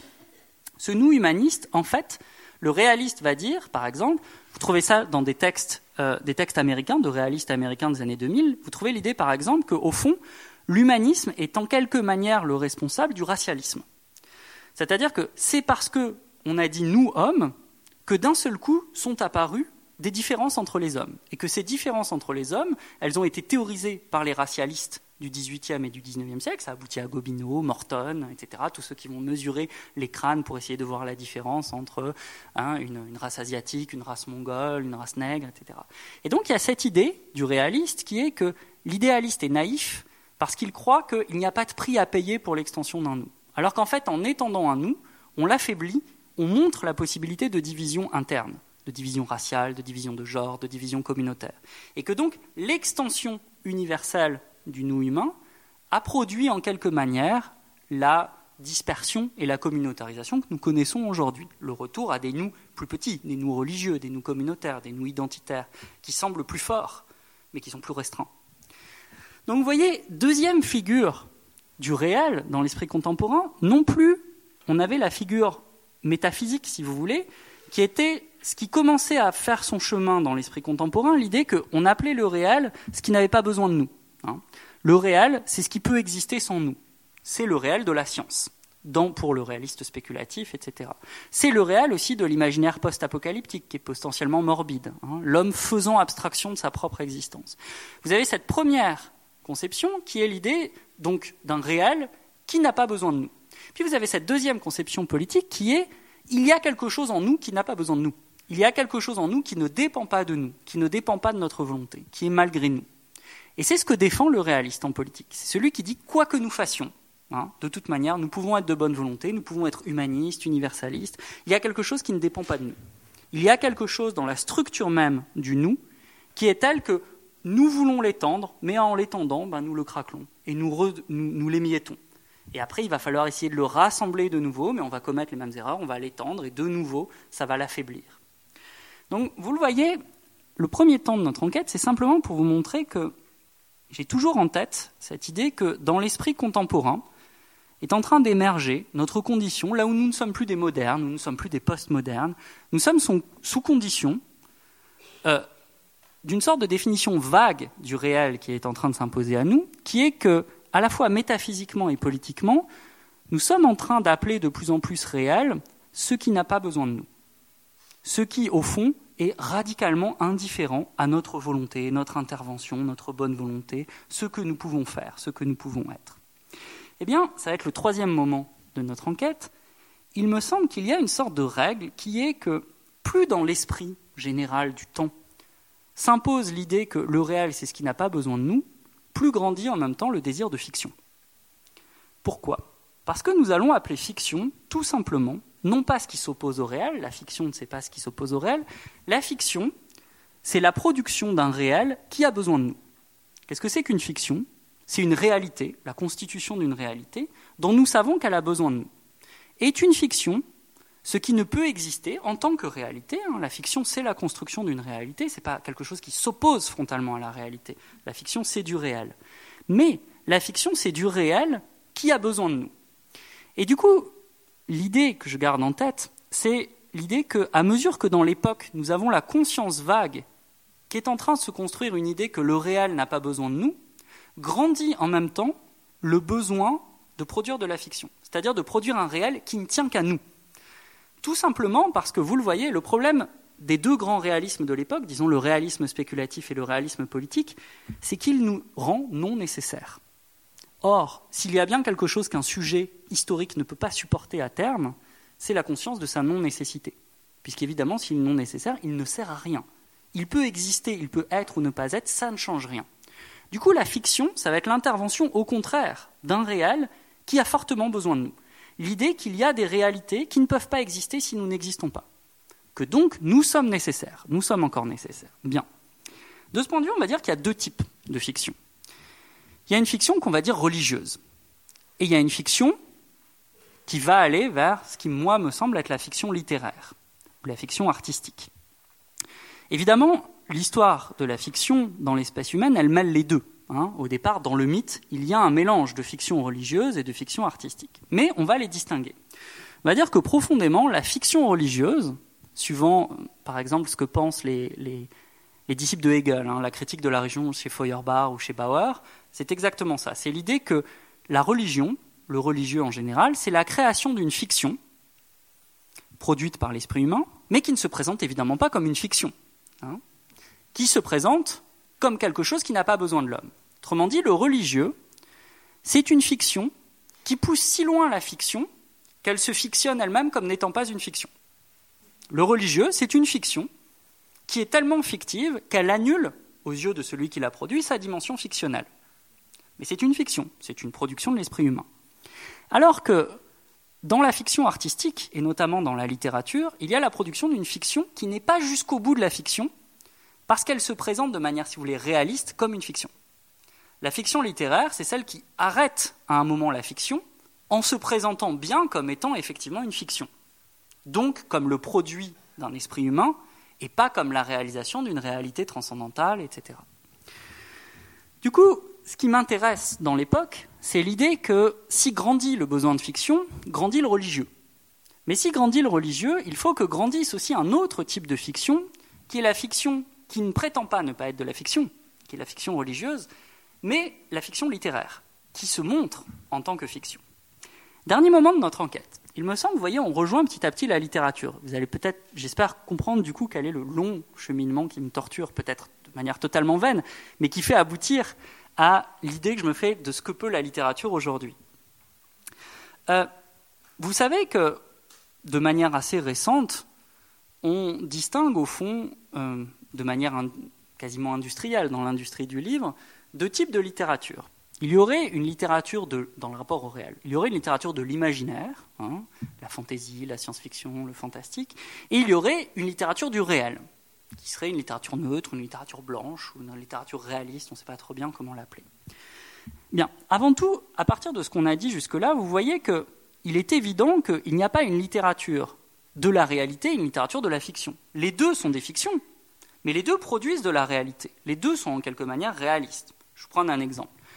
Ce nous humaniste, en fait, le réaliste va dire, par exemple, vous trouvez ça dans des textes, euh, des textes américains, de réalistes américains des années deux mille, vous trouvez l'idée, par exemple, qu'au fond, l'humanisme est en quelque manière le responsable du racialisme. C'est-à-dire que c'est parce qu'on a dit « nous, hommes » que d'un seul coup sont apparues des différences entre les hommes. Et que ces différences entre les hommes, elles ont été théorisées par les racialistes du dix-huitième et du dix-neuvième siècle. Ça aboutit à Gobineau, Morton, et cetera. Tous ceux qui vont mesurer les crânes pour essayer de voir la différence entre hein, une, une race asiatique, une race mongole, une race nègre, et cetera. Et donc il y a cette idée du réaliste qui est que l'idéaliste est naïf parce qu'il croit qu'il n'y a pas de prix à payer pour l'extension d'un nous. Alors qu'en fait, en étendant un nous, on l'affaiblit, on montre la possibilité de division interne, de division raciale, de division de genre, de division communautaire. Et que donc l'extension universelle du nous humain a produit en quelque manière la dispersion et la communautarisation que nous connaissons aujourd'hui. Le retour à des nous plus petits, des nous religieux, des nous communautaires, des nous identitaires, qui semblent plus forts, mais qui sont plus restreints. Donc vous voyez, deuxième figure du réel dans l'esprit contemporain, non plus on avait la figure métaphysique, si vous voulez, qui était ce qui commençait à faire son chemin dans l'esprit contemporain, l'idée qu'on appelait le réel ce qui n'avait pas besoin de nous. Hein. Le réel, c'est ce qui peut exister sans nous. C'est le réel de la science, dans, pour le réaliste spéculatif, et cetera. C'est le réel aussi de l'imaginaire post-apocalyptique, qui est potentiellement morbide, hein, l'homme faisant abstraction de sa propre existence. Vous avez cette première conception qui est l'idée donc d'un réel qui n'a pas besoin de nous. Puis vous avez cette deuxième conception politique qui est il y a quelque chose en nous qui n'a pas besoin de nous. Il y a quelque chose en nous qui ne dépend pas de nous, qui ne dépend pas de notre volonté, qui est malgré nous. Et c'est ce que défend le réaliste en politique. C'est celui qui dit quoi que nous fassions, hein, de toute manière, nous pouvons être de bonne volonté, nous pouvons être humanistes, universalistes. Il y a quelque chose qui ne dépend pas de nous. Il y a quelque chose dans la structure même du nous qui est tel que nous voulons l'étendre, mais en l'étendant, ben, nous le craquelons et nous, re, nous, nous l'émiettons. Et après, il va falloir essayer de le rassembler de nouveau, mais on va commettre les mêmes erreurs, on va l'étendre et de nouveau, ça va l'affaiblir. Donc, vous le voyez, le premier temps de notre enquête, c'est simplement pour vous montrer que j'ai toujours en tête cette idée que dans l'esprit contemporain est en train d'émerger notre condition, là où nous ne sommes plus des modernes, nous ne sommes plus des post-modernes, nous sommes sous condition euh, d'une sorte de définition vague du réel qui est en train de s'imposer à nous, qui est que, à la fois métaphysiquement et politiquement, nous sommes en train d'appeler de plus en plus réel ce qui n'a pas besoin de nous. Ce qui, au fond, est radicalement indifférent à notre volonté, notre intervention, notre bonne volonté, ce que nous pouvons faire, ce que nous pouvons être. Eh bien, ça va être le troisième moment de notre enquête. Il me semble qu'il y a une sorte de règle qui est que plus dans l'esprit général du temps s'impose l'idée que le réel, c'est ce qui n'a pas besoin de nous, plus grandit en même temps le désir de fiction. Pourquoi ? Parce que nous allons appeler fiction, tout simplement, non pas ce qui s'oppose au réel, la fiction ne sait pas ce qui s'oppose au réel, la fiction, c'est la production d'un réel qui a besoin de nous. Qu'est-ce que c'est qu'une fiction ? C'est une réalité, la constitution d'une réalité, dont nous savons qu'elle a besoin de nous. Est une fiction ce qui ne peut exister en tant que réalité. Hein. La fiction, c'est la construction d'une réalité, ce n'est pas quelque chose qui s'oppose frontalement à la réalité. La fiction, c'est du réel. Mais la fiction, c'est du réel qui a besoin de nous. Et du coup, l'idée que je garde en tête, c'est l'idée qu'à mesure que dans l'époque, nous avons la conscience vague qu'est en train de se construire une idée que le réel n'a pas besoin de nous, grandit en même temps le besoin de produire de la fiction, c'est-à-dire de produire un réel qui ne tient qu'à nous. Tout simplement parce que, vous le voyez, le problème des deux grands réalismes de l'époque, disons le réalisme spéculatif et le réalisme politique, c'est qu'il nous rend non nécessaires. Or, s'il y a bien quelque chose qu'un sujet historique ne peut pas supporter à terme, c'est la conscience de sa non-nécessité. Puisqu'évidemment, s'il est non nécessaire, il ne sert à rien. Il peut exister, il peut être ou ne pas être, ça ne change rien. Du coup, la fiction, ça va être l'intervention au contraire d'un réel qui a fortement besoin de nous. L'idée qu'il y a des réalités qui ne peuvent pas exister si nous n'existons pas. Que donc, nous sommes nécessaires, nous sommes encore nécessaires. Bien. De ce point de vue, on va dire qu'il y a deux types de fiction. Il y a une fiction qu'on va dire religieuse. Et il y a une fiction qui va aller vers ce qui, moi, me semble être la fiction littéraire, ou la fiction artistique. Évidemment, l'histoire de la fiction dans l'espèce humaine, elle mêle les deux. Hein. Au départ, dans le mythe, il y a un mélange de fiction religieuse et de fiction artistique. Mais on va les distinguer. On va dire que profondément, la fiction religieuse, suivant, par exemple, ce que pensent les, les, les disciples de Hegel, hein, la critique de la religion chez Feuerbach ou chez Bauer, c'est exactement ça. C'est l'idée que la religion, le religieux en général, c'est la création d'une fiction produite par l'esprit humain, mais qui ne se présente évidemment pas comme une fiction, hein, qui se présente comme quelque chose qui n'a pas besoin de l'homme. Autrement dit, le religieux, c'est une fiction qui pousse si loin la fiction qu'elle se fictionne elle-même comme n'étant pas une fiction. Le religieux, c'est une fiction qui est tellement fictive qu'elle annule, aux yeux de celui qui l'a produit, sa dimension fictionnelle. Mais c'est une fiction, c'est une production de l'esprit humain. Alors que dans la fiction artistique, et notamment dans la littérature, il y a la production d'une fiction qui n'est pas jusqu'au bout de la fiction, parce qu'elle se présente de manière, si vous voulez, réaliste, comme une fiction. La fiction littéraire, c'est celle qui arrête à un moment la fiction, en se présentant bien comme étant effectivement une fiction. Donc comme le produit d'un esprit humain, et pas comme la réalisation d'une réalité transcendantale, et cetera. Du coup, ce qui m'intéresse dans l'époque, c'est l'idée que si grandit le besoin de fiction, grandit le religieux. Mais si grandit le religieux, il faut que grandisse aussi un autre type de fiction, qui est la fiction qui ne prétend pas ne pas être de la fiction, qui est la fiction religieuse, mais la fiction littéraire, qui se montre en tant que fiction. Dernier moment de notre enquête. Il me semble, vous voyez, on rejoint petit à petit la littérature. Vous allez peut-être, j'espère, comprendre du coup quel est le long cheminement qui me torture, peut-être de manière totalement vaine, mais qui fait aboutir à l'idée que je me fais de ce que peut la littérature aujourd'hui. Euh, vous savez que, de manière assez récente, on distingue au fond, euh, de manière in- quasiment industrielle dans l'industrie du livre, deux types de littérature. Il y aurait une littérature de, dans le rapport au réel. Il y aurait une littérature de l'imaginaire, hein, la fantaisie, la science-fiction, le fantastique, et il y aurait une littérature du réel, qui serait une littérature neutre, une littérature blanche, ou une littérature réaliste, on ne sait pas trop bien comment l'appeler. Bien, avant tout, à partir de ce qu'on a dit jusque-là, vous voyez qu'il est évident qu'il n'y a pas une littérature de la réalité et une littérature de la fiction. Les deux sont des fictions, mais les deux produisent de la réalité. Les deux sont en quelque manière réalistes. Je vais prendre un exemple.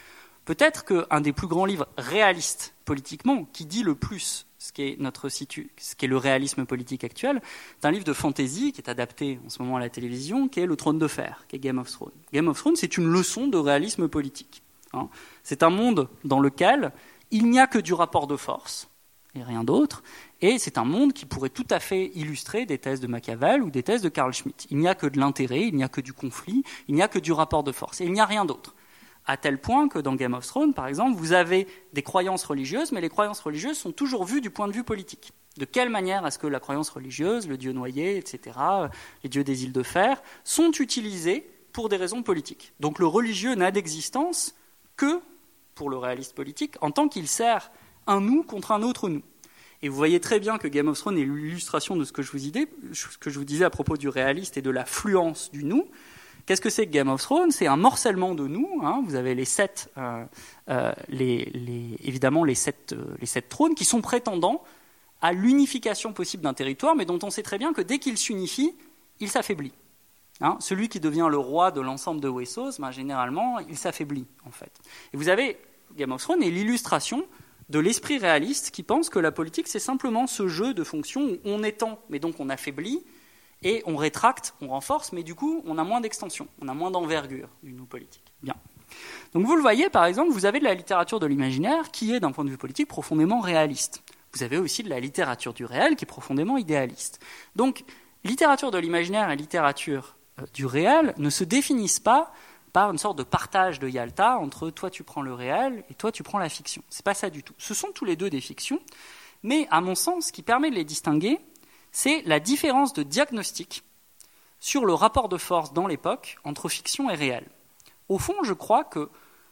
Peut-être qu'un des plus grands livres réalistes politiquement, qui dit le plus ce qu'est, notre situ... ce qu'est le réalisme politique actuel, c'est un livre de fantasy qui est adapté en ce moment à la télévision, qui est Le Trône de Fer, qui est Game of Thrones. Game of Thrones, c'est une leçon de réalisme politique. Hein. C'est un monde dans lequel il n'y a que du rapport de force et rien d'autre, et c'est un monde qui pourrait tout à fait illustrer des thèses de Machiavel ou des thèses de Carl Schmitt. Il n'y a que de l'intérêt, il n'y a que du conflit, il n'y a que du rapport de force, et il n'y a rien d'autre. À tel point que dans Game of Thrones, par exemple, vous avez des croyances religieuses, mais les croyances religieuses sont toujours vues du point de vue politique. De quelle manière est-ce que la croyance religieuse, le dieu noyé, et cetera, les dieux des îles de fer, sont utilisés pour des raisons politiques. Donc le religieux n'a d'existence que pour le réaliste politique, en tant qu'il sert un nous contre un autre nous. Et vous voyez très bien que Game of Thrones est l'illustration de ce que je vous disais, ce que je vous disais à propos du réaliste et de la fluence du nous. Qu'est-ce que c'est que Game of Thrones ? C'est un morcellement de nous. Hein. Vous avez les sept, euh, euh, les, les, évidemment les sept, euh, les sept trônes qui sont prétendants à l'unification possible d'un territoire, mais dont on sait très bien que dès qu'il s'unifie, il s'affaiblit. Hein. Celui qui devient le roi de l'ensemble de Wessos, ben, généralement, il s'affaiblit en fait. Et vous avez Game of Thrones est l'illustration de l'esprit réaliste qui pense que la politique, c'est simplement ce jeu de fonctions où on étend, mais donc on affaiblit. Et on rétracte, on renforce, mais du coup, on a moins d'extension, on a moins d'envergure du nous politique. Bien. Donc vous le voyez, par exemple, vous avez de la littérature de l'imaginaire qui est, d'un point de vue politique, profondément réaliste. Vous avez aussi de la littérature du réel qui est profondément idéaliste. Donc, littérature de l'imaginaire et littérature euh, du réel ne se définissent pas par une sorte de partage de Yalta entre toi tu prends le réel et toi tu prends la fiction. C'est pas ça du tout. Ce sont tous les deux des fictions, mais à mon sens, ce qui permet de les distinguer, c'est la différence de diagnostic sur le rapport de force dans l'époque entre fiction et réel. Au fond, je crois que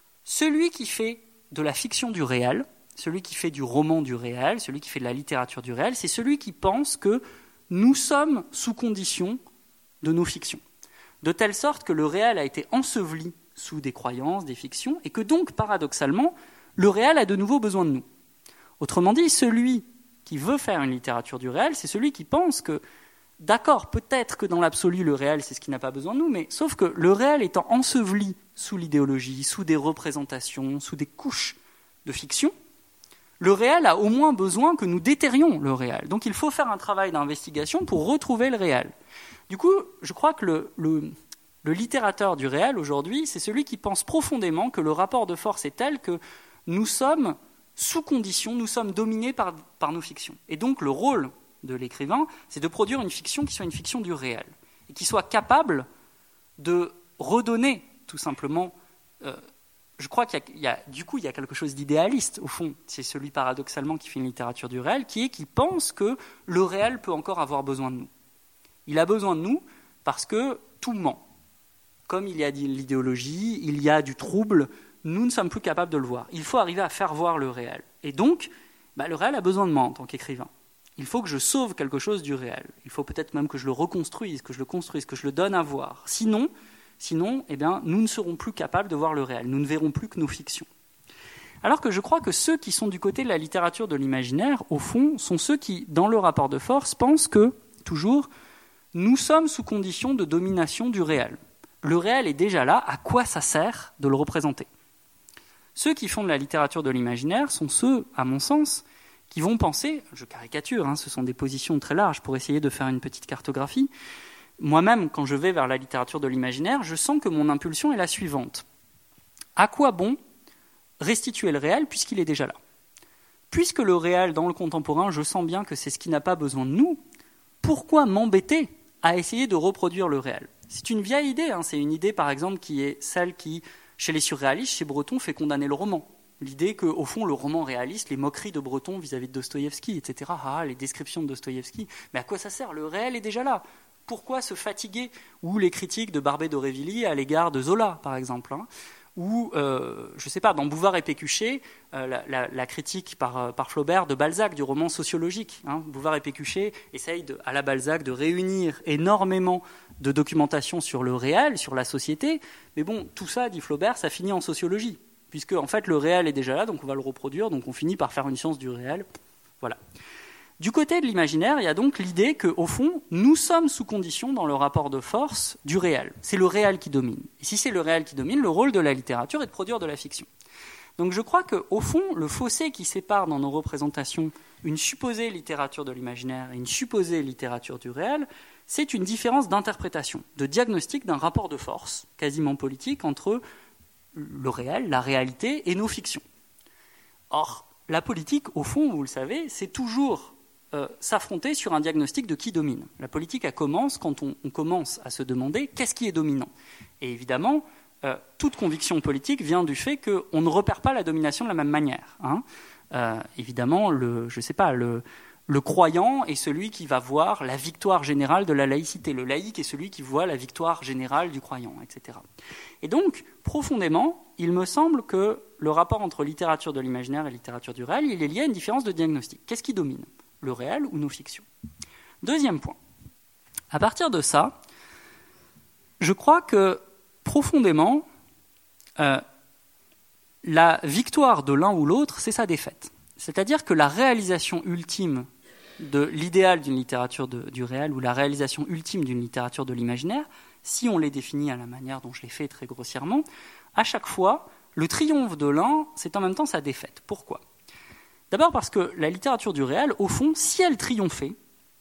celui qui fait de la fiction du réel, celui qui fait du roman du réel, celui qui fait de la littérature du réel, c'est celui qui pense que nous sommes sous condition de nos fictions. De telle sorte que le réel a été enseveli sous des croyances, des fictions, et que donc, paradoxalement, le réel a de nouveau besoin de nous. Autrement dit, celui qui veut faire une littérature du réel, c'est celui qui pense que, d'accord, peut-être que dans l'absolu, le réel, c'est ce qui n'a pas besoin de nous, mais sauf que le réel étant enseveli sous l'idéologie, sous des représentations, sous des couches de fiction, le réel a au moins besoin que nous déterrions le réel. Donc il faut faire un travail d'investigation pour retrouver le réel. Du coup, je crois que le, le, le littérateur du réel, aujourd'hui, c'est celui qui pense profondément que le rapport de force est tel que nous sommes sous condition, nous sommes dominés par, par nos fictions. Et donc le rôle de l'écrivain, c'est de produire une fiction qui soit une fiction du réel, et qui soit capable de redonner, tout simplement, euh, je crois qu'il y a, il y a, du coup, il y a quelque chose d'idéaliste, au fond, c'est celui paradoxalement qui fait une littérature du réel, qui est qui pense que le réel peut encore avoir besoin de nous. Il a besoin de nous parce que tout ment. Comme il y a de l'idéologie, il y a du trouble, nous ne sommes plus capables de le voir. Il faut arriver à faire voir le réel. Et donc, bah, le réel a besoin de moi en tant qu'écrivain. Il faut que je sauve quelque chose du réel. Il faut peut-être même que je le reconstruise, que je le construise, que je le donne à voir. Sinon, sinon eh bien, nous ne serons plus capables de voir le réel. Nous ne verrons plus que nos fictions. Alors que je crois que ceux qui sont du côté de la littérature de l'imaginaire, au fond, sont ceux qui, dans le rapport de force, pensent que, toujours, nous sommes sous condition de domination du réel. Le réel est déjà là, à quoi ça sert de le représenter ? Ceux qui font de la littérature de l'imaginaire sont ceux, à mon sens, qui vont penser, je caricature, hein, ce sont des positions très larges pour essayer de faire une petite cartographie. Moi-même, quand je vais vers la littérature de l'imaginaire, je sens que mon impulsion est la suivante. À quoi bon restituer le réel puisqu'il est déjà là ? Puisque le réel, dans le contemporain, je sens bien que c'est ce qui n'a pas besoin de nous, pourquoi m'embêter à essayer de reproduire le réel ? C'est une vieille idée, hein, c'est une idée, par exemple, qui est celle qui, chez les surréalistes, chez Breton, fait condamner le roman. L'idée qu'au fond, le roman réaliste, les moqueries de Breton vis-à-vis de Dostoïevski, et cetera, ah, les descriptions de Dostoïevski, mais à quoi ça sert ? Le réel est déjà là. Pourquoi se fatiguer ? Ou les critiques de Barbé d'Aurevilly à l'égard de Zola, par exemple, hein, ou, euh, je ne sais pas, dans Bouvard et Pécuchet, euh, la, la, la critique par, par Flaubert de Balzac, du roman sociologique. Hein. Bouvard et Pécuchet essayent, de, à la Balzac, de réunir énormément de documentation sur le réel, sur la société, mais bon, tout ça, dit Flaubert, ça finit en sociologie, puisque en fait le réel est déjà là, donc on va le reproduire, donc on finit par faire une science du réel. Voilà. Du côté de l'imaginaire, il y a donc l'idée qu'au fond, nous sommes sous condition dans le rapport de force du réel. C'est le réel qui domine. Et si c'est le réel qui domine, le rôle de la littérature est de produire de la fiction. Donc je crois qu'au fond, le fossé qui sépare dans nos représentations une supposée littérature de l'imaginaire et une supposée littérature du réel, c'est une différence d'interprétation, de diagnostic d'un rapport de force quasiment politique entre le réel, la réalité et nos fictions. Or, la politique, au fond, vous le savez, c'est toujours euh, s'affronter sur un diagnostic de qui domine. La politique, elle commence quand on, on commence à se demander qu'est-ce qui est dominant. Et évidemment, euh, toute conviction politique vient du fait qu'on ne repère pas la domination de la même manière. Hein. Euh, évidemment, le, je sais pas, le, le croyant est celui qui va voir la victoire générale de la laïcité. Le laïc est celui qui voit la victoire générale du croyant, et cetera. Et donc, profondément, il me semble que le rapport entre littérature de l'imaginaire et littérature du réel, il est lié à une différence de diagnostic. Qu'est-ce qui domine ? Le réel ou nos fictions ? Deuxième point. À partir de ça, je crois que, profondément, euh, la victoire de l'un ou l'autre, c'est sa défaite. C'est-à-dire que la réalisation ultime de l'idéal d'une littérature de, du réel ou la réalisation ultime d'une littérature de l'imaginaire, si on les définit à la manière dont je l'ai fait très grossièrement, à chaque fois, le triomphe de l'un, c'est en même temps sa défaite. Pourquoi ? D'abord parce que la littérature du réel, au fond, si elle triomphait,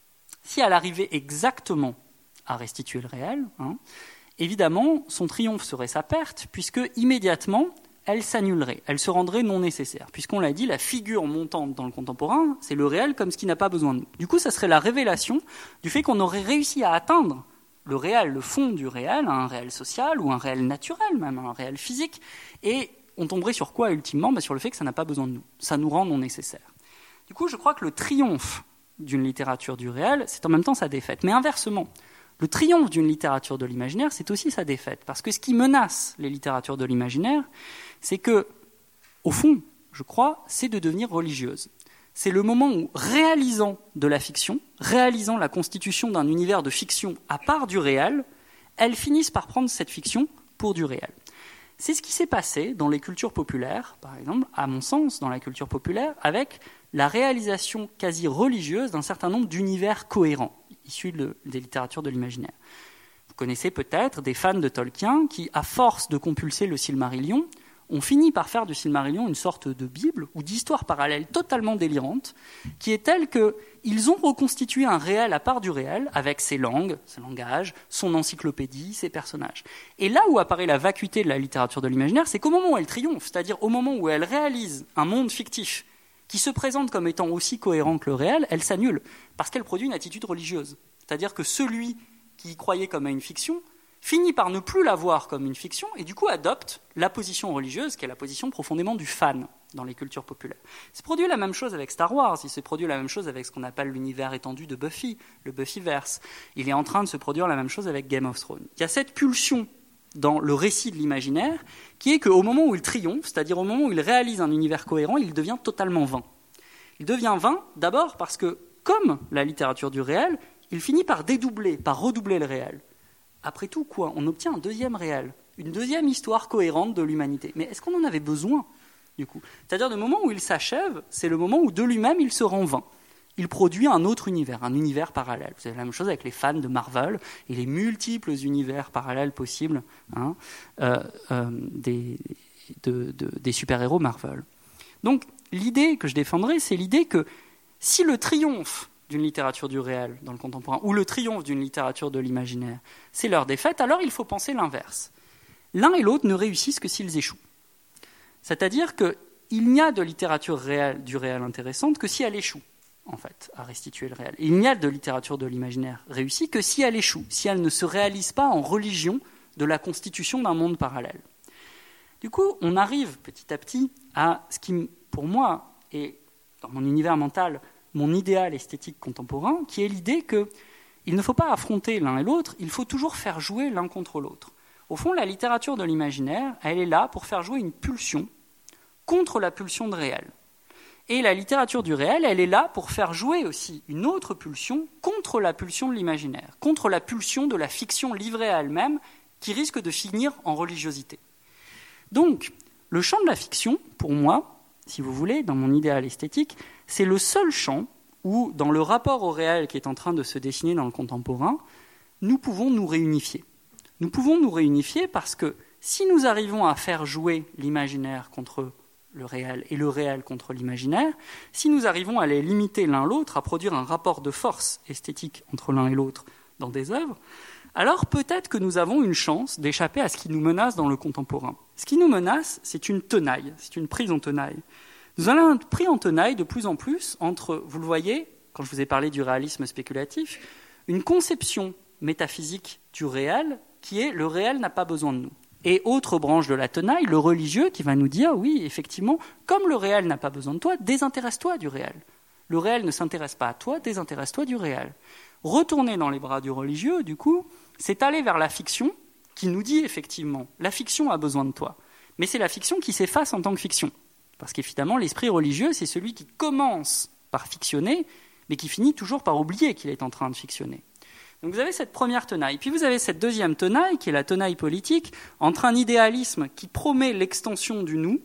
si elle arrivait exactement à restituer le réel, hein, évidemment, son triomphe serait sa perte, puisque immédiatement, elle s'annulerait, elle se rendrait non nécessaire. Puisqu'on l'a dit, la figure montante dans le contemporain, c'est le réel comme ce qui n'a pas besoin de nous. Du coup, ça serait la révélation du fait qu'on aurait réussi à atteindre le réel, le fond du réel, un réel social ou un réel naturel, même un réel physique, et on tomberait sur quoi ultimement ? Ben sur le fait que ça n'a pas besoin de nous, ça nous rend non nécessaires. Du coup, je crois que le triomphe d'une littérature du réel, c'est en même temps sa défaite. Mais inversement, le triomphe d'une littérature de l'imaginaire, c'est aussi sa défaite. Parce que ce qui menace les littératures de l'imaginaire, c'est que, au fond, je crois, c'est de devenir religieuse. C'est le moment où, réalisant de la fiction, réalisant la constitution d'un univers de fiction à part du réel, elles finissent par prendre cette fiction pour du réel. C'est ce qui s'est passé dans les cultures populaires, par exemple, à mon sens, dans la culture populaire, avec la réalisation quasi religieuse d'un certain nombre d'univers cohérents, issus de, des littératures de l'imaginaire. Vous connaissez peut-être des fans de Tolkien qui, à force de compulser le Silmarillion, ont fini par faire du Silmarillion une sorte de Bible ou d'histoire parallèle totalement délirante, qui est telle qu'ils ont reconstitué un réel à part du réel, avec ses langues, ses langages, son encyclopédie, ses personnages. Et là où apparaît la vacuité de la littérature de l'imaginaire, c'est qu'au moment où elle triomphe, c'est-à-dire au moment où elle réalise un monde fictif qui se présente comme étant aussi cohérent que le réel, elle s'annule, parce qu'elle produit une attitude religieuse. C'est-à-dire que celui qui y croyait comme à une fiction finit par ne plus la voir comme une fiction et du coup adopte la position religieuse qui est la position profondément du fan dans les cultures populaires. Il s'est produit la même chose avec Star Wars, il s'est produit la même chose avec ce qu'on appelle l'univers étendu de Buffy, le Buffyverse. Il est en train de se produire la même chose avec Game of Thrones. Il y a cette pulsion dans le récit de l'imaginaire qui est qu'au moment où il triomphe, c'est-à-dire au moment où il réalise un univers cohérent, il devient totalement vain. Il devient vain d'abord parce que, comme la littérature du réel, il finit par dédoubler, par redoubler le réel. Après tout, quoi ? On obtient un deuxième réel, une deuxième histoire cohérente de l'humanité. Mais est-ce qu'on en avait besoin, du coup ? C'est-à-dire, le moment où il s'achève, c'est le moment où, de lui-même, il se rend vain. Il produit un autre univers, un univers parallèle. Vous avez la même chose avec les fans de Marvel et les multiples univers parallèles possibles hein, euh, euh, des, de, de, des super-héros Marvel. Donc, l'idée que je défendrai, c'est l'idée que si le triomphe d'une littérature du réel dans le contemporain, ou le triomphe d'une littérature de l'imaginaire, c'est leur défaite, alors il faut penser l'inverse. L'un et l'autre ne réussissent que s'ils échouent. C'est-à-dire qu'il n'y a de littérature réelle, du réel intéressante que si elle échoue, en fait, à restituer le réel. Et il n'y a de littérature de l'imaginaire réussie que si elle échoue, si elle ne se réalise pas en religion de la constitution d'un monde parallèle. Du coup, on arrive petit à petit à ce qui, pour moi, est, dans mon univers mental, mon idéal esthétique contemporain, qui est l'idée qu'il ne faut pas affronter l'un et l'autre, il faut toujours faire jouer l'un contre l'autre. Au fond, la littérature de l'imaginaire, elle est là pour faire jouer une pulsion contre la pulsion de réel. Et la littérature du réel, elle est là pour faire jouer aussi une autre pulsion contre la pulsion de l'imaginaire, contre la pulsion de la fiction livrée à elle-même, qui risque de finir en religiosité. Donc, le champ de la fiction, pour moi, si vous voulez, dans mon idéal esthétique, c'est le seul champ où, dans le rapport au réel qui est en train de se dessiner dans le contemporain, nous pouvons nous réunifier. Nous pouvons nous réunifier parce que si nous arrivons à faire jouer l'imaginaire contre le réel et le réel contre l'imaginaire, si nous arrivons à les limiter l'un l'autre, à produire un rapport de force esthétique entre l'un et l'autre dans des œuvres, alors peut-être que nous avons une chance d'échapper à ce qui nous menace dans le contemporain. Ce qui nous menace, c'est une tenaille, c'est une prise en tenaille. Nous allons être pris en tenaille de plus en plus entre, vous le voyez, quand je vous ai parlé du réalisme spéculatif, une conception métaphysique du réel qui est « le réel n'a pas besoin de nous ». Et autre branche de la tenaille, le religieux qui va nous dire, oui, effectivement, comme le réel n'a pas besoin de toi, désintéresse-toi du réel. Le réel ne s'intéresse pas à toi, désintéresse-toi du réel. Retourner dans les bras du religieux, du coup, c'est aller vers la fiction qui nous dit effectivement, la fiction a besoin de toi. Mais c'est la fiction qui s'efface en tant que fiction. Parce qu'évidemment, l'esprit religieux, c'est celui qui commence par fictionner, mais qui finit toujours par oublier qu'il est en train de fictionner. Donc vous avez cette première tenaille. Puis vous avez cette deuxième tenaille, qui est la tenaille politique, entre un idéalisme qui promet l'extension du nous,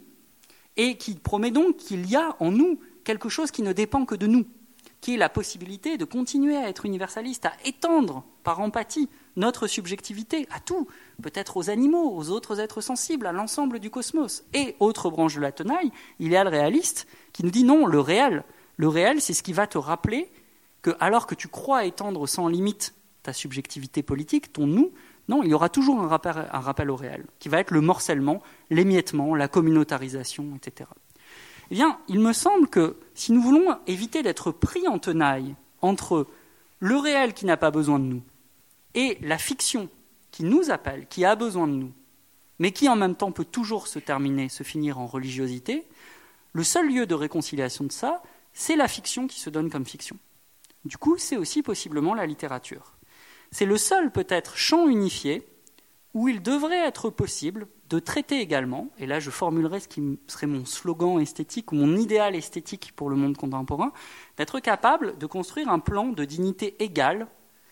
et qui promet donc qu'il y a en nous quelque chose qui ne dépend que de nous, qui est la possibilité de continuer à être universaliste, à étendre par empathie notre subjectivité à tout, peut-être aux animaux, aux autres êtres sensibles, à l'ensemble du cosmos. Et, autre branche de la tenaille, il y a le réaliste qui nous dit non, le réel. Le réel, c'est ce qui va te rappeler que, alors que tu crois étendre sans limite ta subjectivité politique, ton nous, non, il y aura toujours un rappel, un rappel au réel, qui va être le morcellement, l'émiettement, la communautarisation, et cetera. Eh bien, il me semble que si nous voulons éviter d'être pris en tenaille entre le réel qui n'a pas besoin de nous et la fiction qui nous appelle, qui a besoin de nous, mais qui en même temps peut toujours se terminer, se finir en religiosité, le seul lieu de réconciliation de ça, c'est la fiction qui se donne comme fiction. Du coup, c'est aussi possiblement la littérature. C'est le seul, peut-être, champ unifié où il devrait être possible de traiter également, et là je formulerai ce qui serait mon slogan esthétique ou mon idéal esthétique pour le monde contemporain, d'être capable de construire un plan de dignité égale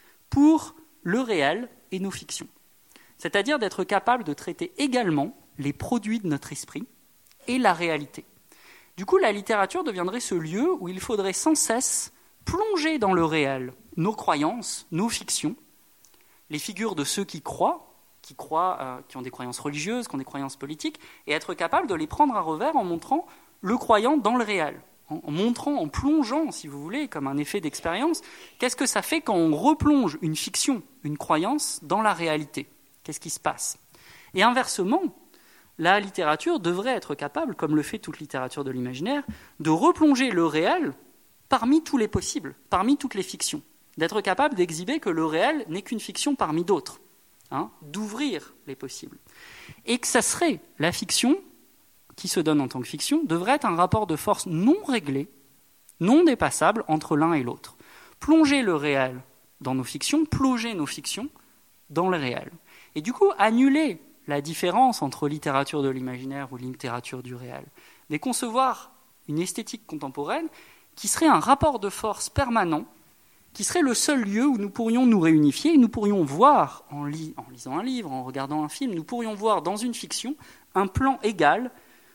pour le réel et nos fictions. C'est-à-dire d'être capable de traiter également les produits de notre esprit et la réalité. Du coup, la littérature deviendrait ce lieu où il faudrait sans cesse plonger dans le réel nos croyances, nos fictions, les figures de ceux qui croient, qui croient, euh, qui ont des croyances religieuses, qui ont des croyances politiques, et être capable de les prendre à revers en montrant le croyant dans le réel, en, en montrant, en plongeant, si vous voulez, comme un effet d'expérience, qu'est-ce que ça fait quand on replonge une fiction, une croyance, dans la réalité ? Qu'est-ce qui se passe ? Et inversement, la littérature devrait être capable, comme le fait toute littérature de l'imaginaire, de replonger le réel parmi tous les possibles, parmi toutes les fictions, d'être capable d'exhiber que le réel n'est qu'une fiction parmi d'autres. Hein, d'ouvrir les possibles. Et que ça serait la fiction, qui se donne en tant que fiction, devrait être un rapport de force non réglé, non dépassable entre l'un et l'autre. Plonger le réel dans nos fictions, plonger nos fictions dans le réel. Et du coup, annuler la différence entre littérature de l'imaginaire ou littérature du réel. Mais concevoir une esthétique contemporaine qui serait un rapport de force permanent, qui serait le seul lieu où nous pourrions nous réunifier et nous pourrions voir, en, lis, en lisant un livre, en regardant un film, nous pourrions voir dans une fiction un plan égal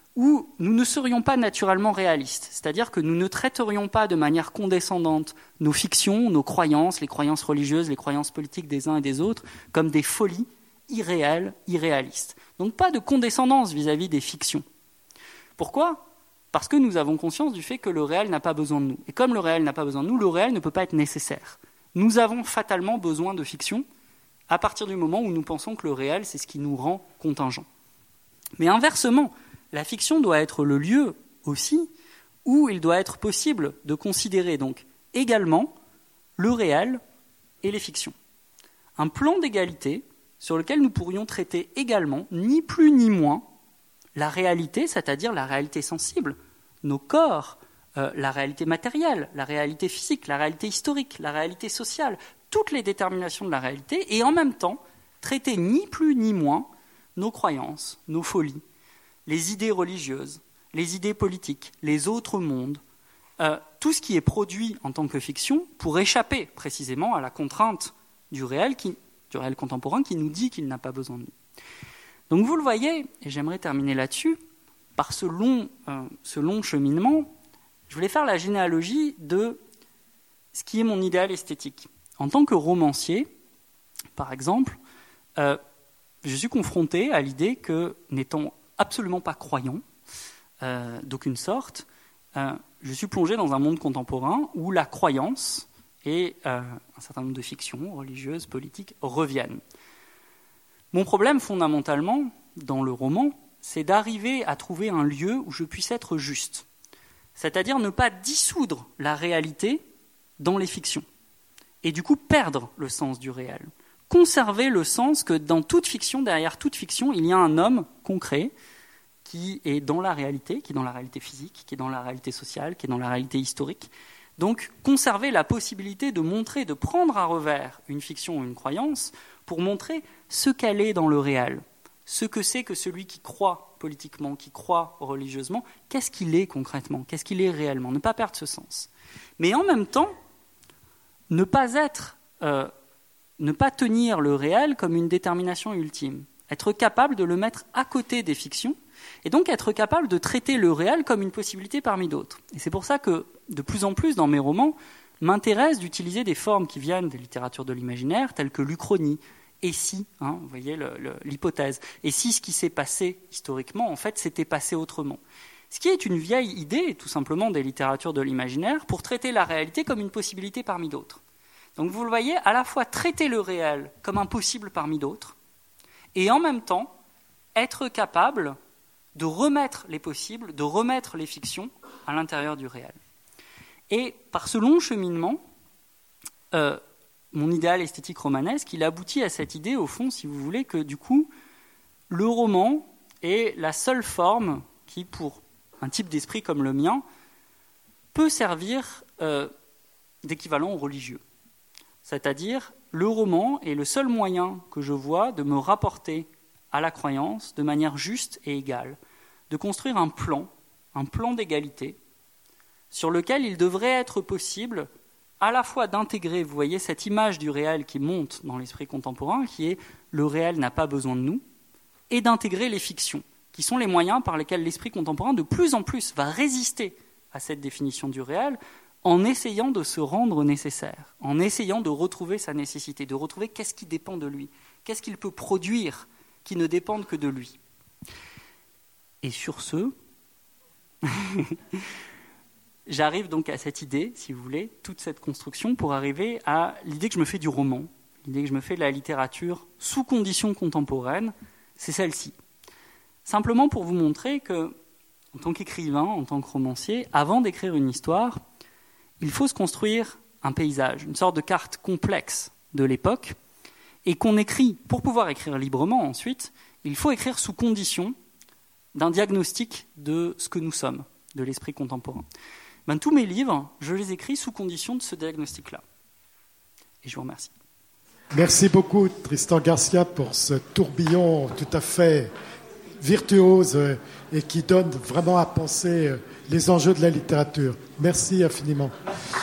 où nous ne serions pas naturellement réalistes. C'est-à-dire que nous ne traiterions pas de manière condescendante nos fictions, nos croyances, les croyances religieuses, les croyances politiques des uns et des autres, comme des folies irréelles, irréalistes. Donc pas de condescendance vis-à-vis des fictions. Pourquoi ? Parce que nous avons conscience du fait que le réel n'a pas besoin de nous. Et comme le réel n'a pas besoin de nous, le réel ne peut pas être nécessaire. Nous avons fatalement besoin de fiction à partir du moment où nous pensons que le réel, c'est ce qui nous rend contingents. Mais inversement, la fiction doit être le lieu aussi où il doit être possible de considérer donc également le réel et les fictions. Un plan d'égalité sur lequel nous pourrions traiter également, ni plus ni moins, la réalité, c'est-à-dire la réalité sensible, nos corps, euh, la réalité matérielle, la réalité physique, la réalité historique, la réalité sociale, toutes les déterminations de la réalité, et en même temps, traiter ni plus ni moins nos croyances, nos folies, les idées religieuses, les idées politiques, les autres mondes, euh, tout ce qui est produit en tant que fiction pour échapper précisément à la contrainte du réel, qui, du réel contemporain qui nous dit qu'il n'a pas besoin de nous. Donc vous le voyez, et j'aimerais terminer là-dessus, par ce long, euh, ce long cheminement, je voulais faire la généalogie de ce qui est mon idéal esthétique. En tant que romancier, par exemple, euh, je suis confronté à l'idée que, n'étant absolument pas croyant, euh, d'aucune sorte. Euh, je suis plongé dans un monde contemporain où la croyance et euh, un certain nombre de fictions religieuses, politiques reviennent. Mon problème fondamentalement dans le roman, c'est d'arriver à trouver un lieu où je puisse être juste, c'est-à-dire ne pas dissoudre la réalité dans les fictions et du coup perdre le sens du réel, conserver le sens que dans toute fiction, derrière toute fiction, il y a un homme concret qui est dans la réalité, qui est dans la réalité physique, qui est dans la réalité sociale, qui est dans la réalité historique. Donc, conserver la possibilité de montrer, de prendre à revers une fiction ou une croyance pour montrer ce qu'elle est dans le réel, ce que c'est que celui qui croit politiquement, qui croit religieusement, qu'est-ce qu'il est concrètement, qu'est-ce qu'il est réellement, ne pas perdre ce sens. Mais en même temps, ne pas être, euh, ne pas tenir le réel comme une détermination ultime, être capable de le mettre à côté des fictions, et donc être capable de traiter le réel comme une possibilité parmi d'autres. Et c'est pour ça que, de plus en plus dans mes romans, m'intéresse d'utiliser des formes qui viennent des littératures de l'imaginaire, telles que l'Uchronie, et si, hein, vous voyez le, le, l'hypothèse, et si ce qui s'est passé historiquement, en fait, s'était passé autrement. Ce qui est une vieille idée, tout simplement, des littératures de l'imaginaire, pour traiter la réalité comme une possibilité parmi d'autres. Donc vous le voyez, à la fois traiter le réel comme un possible parmi d'autres, et en même temps, être capable de remettre les possibles, de remettre les fictions à l'intérieur du réel. Et par ce long cheminement, euh, mon idéal esthétique romanesque, il aboutit à cette idée, au fond, si vous voulez, que du coup, le roman est la seule forme qui, pour un type d'esprit comme le mien, peut servir euh, d'équivalent au religieux. C'est-à-dire, le roman est le seul moyen que je vois de me rapporter à la croyance de manière juste et égale, de construire un plan, un plan d'égalité, sur lequel il devrait être possible à la fois d'intégrer, vous voyez, cette image du réel qui monte dans l'esprit contemporain, qui est « le réel n'a pas besoin de nous », et d'intégrer les fictions, qui sont les moyens par lesquels l'esprit contemporain de plus en plus va résister à cette définition du réel, en essayant de se rendre nécessaire, en essayant de retrouver sa nécessité, de retrouver qu'est-ce qui dépend de lui, qu'est-ce qu'il peut produire qui ne dépende que de lui. Et sur ce, j'arrive donc à cette idée, si vous voulez, toute cette construction pour arriver à l'idée que je me fais du roman, l'idée que je me fais de la littérature sous conditions contemporaines, c'est celle-ci. Simplement pour vous montrer que, en tant qu'écrivain, en tant que romancier, avant d'écrire une histoire, il faut se construire un paysage, une sorte de carte complexe de l'époque, et qu'on écrit, pour pouvoir écrire librement ensuite, il faut écrire sous condition d'un diagnostic de ce que nous sommes, de l'esprit contemporain. Ben, tous mes livres, je les écris sous condition de ce diagnostic-là. Et je vous remercie. Merci beaucoup, Tristan Garcia, pour ce tourbillon tout à fait virtuose et qui donne vraiment à penser les enjeux de la littérature. Merci infiniment.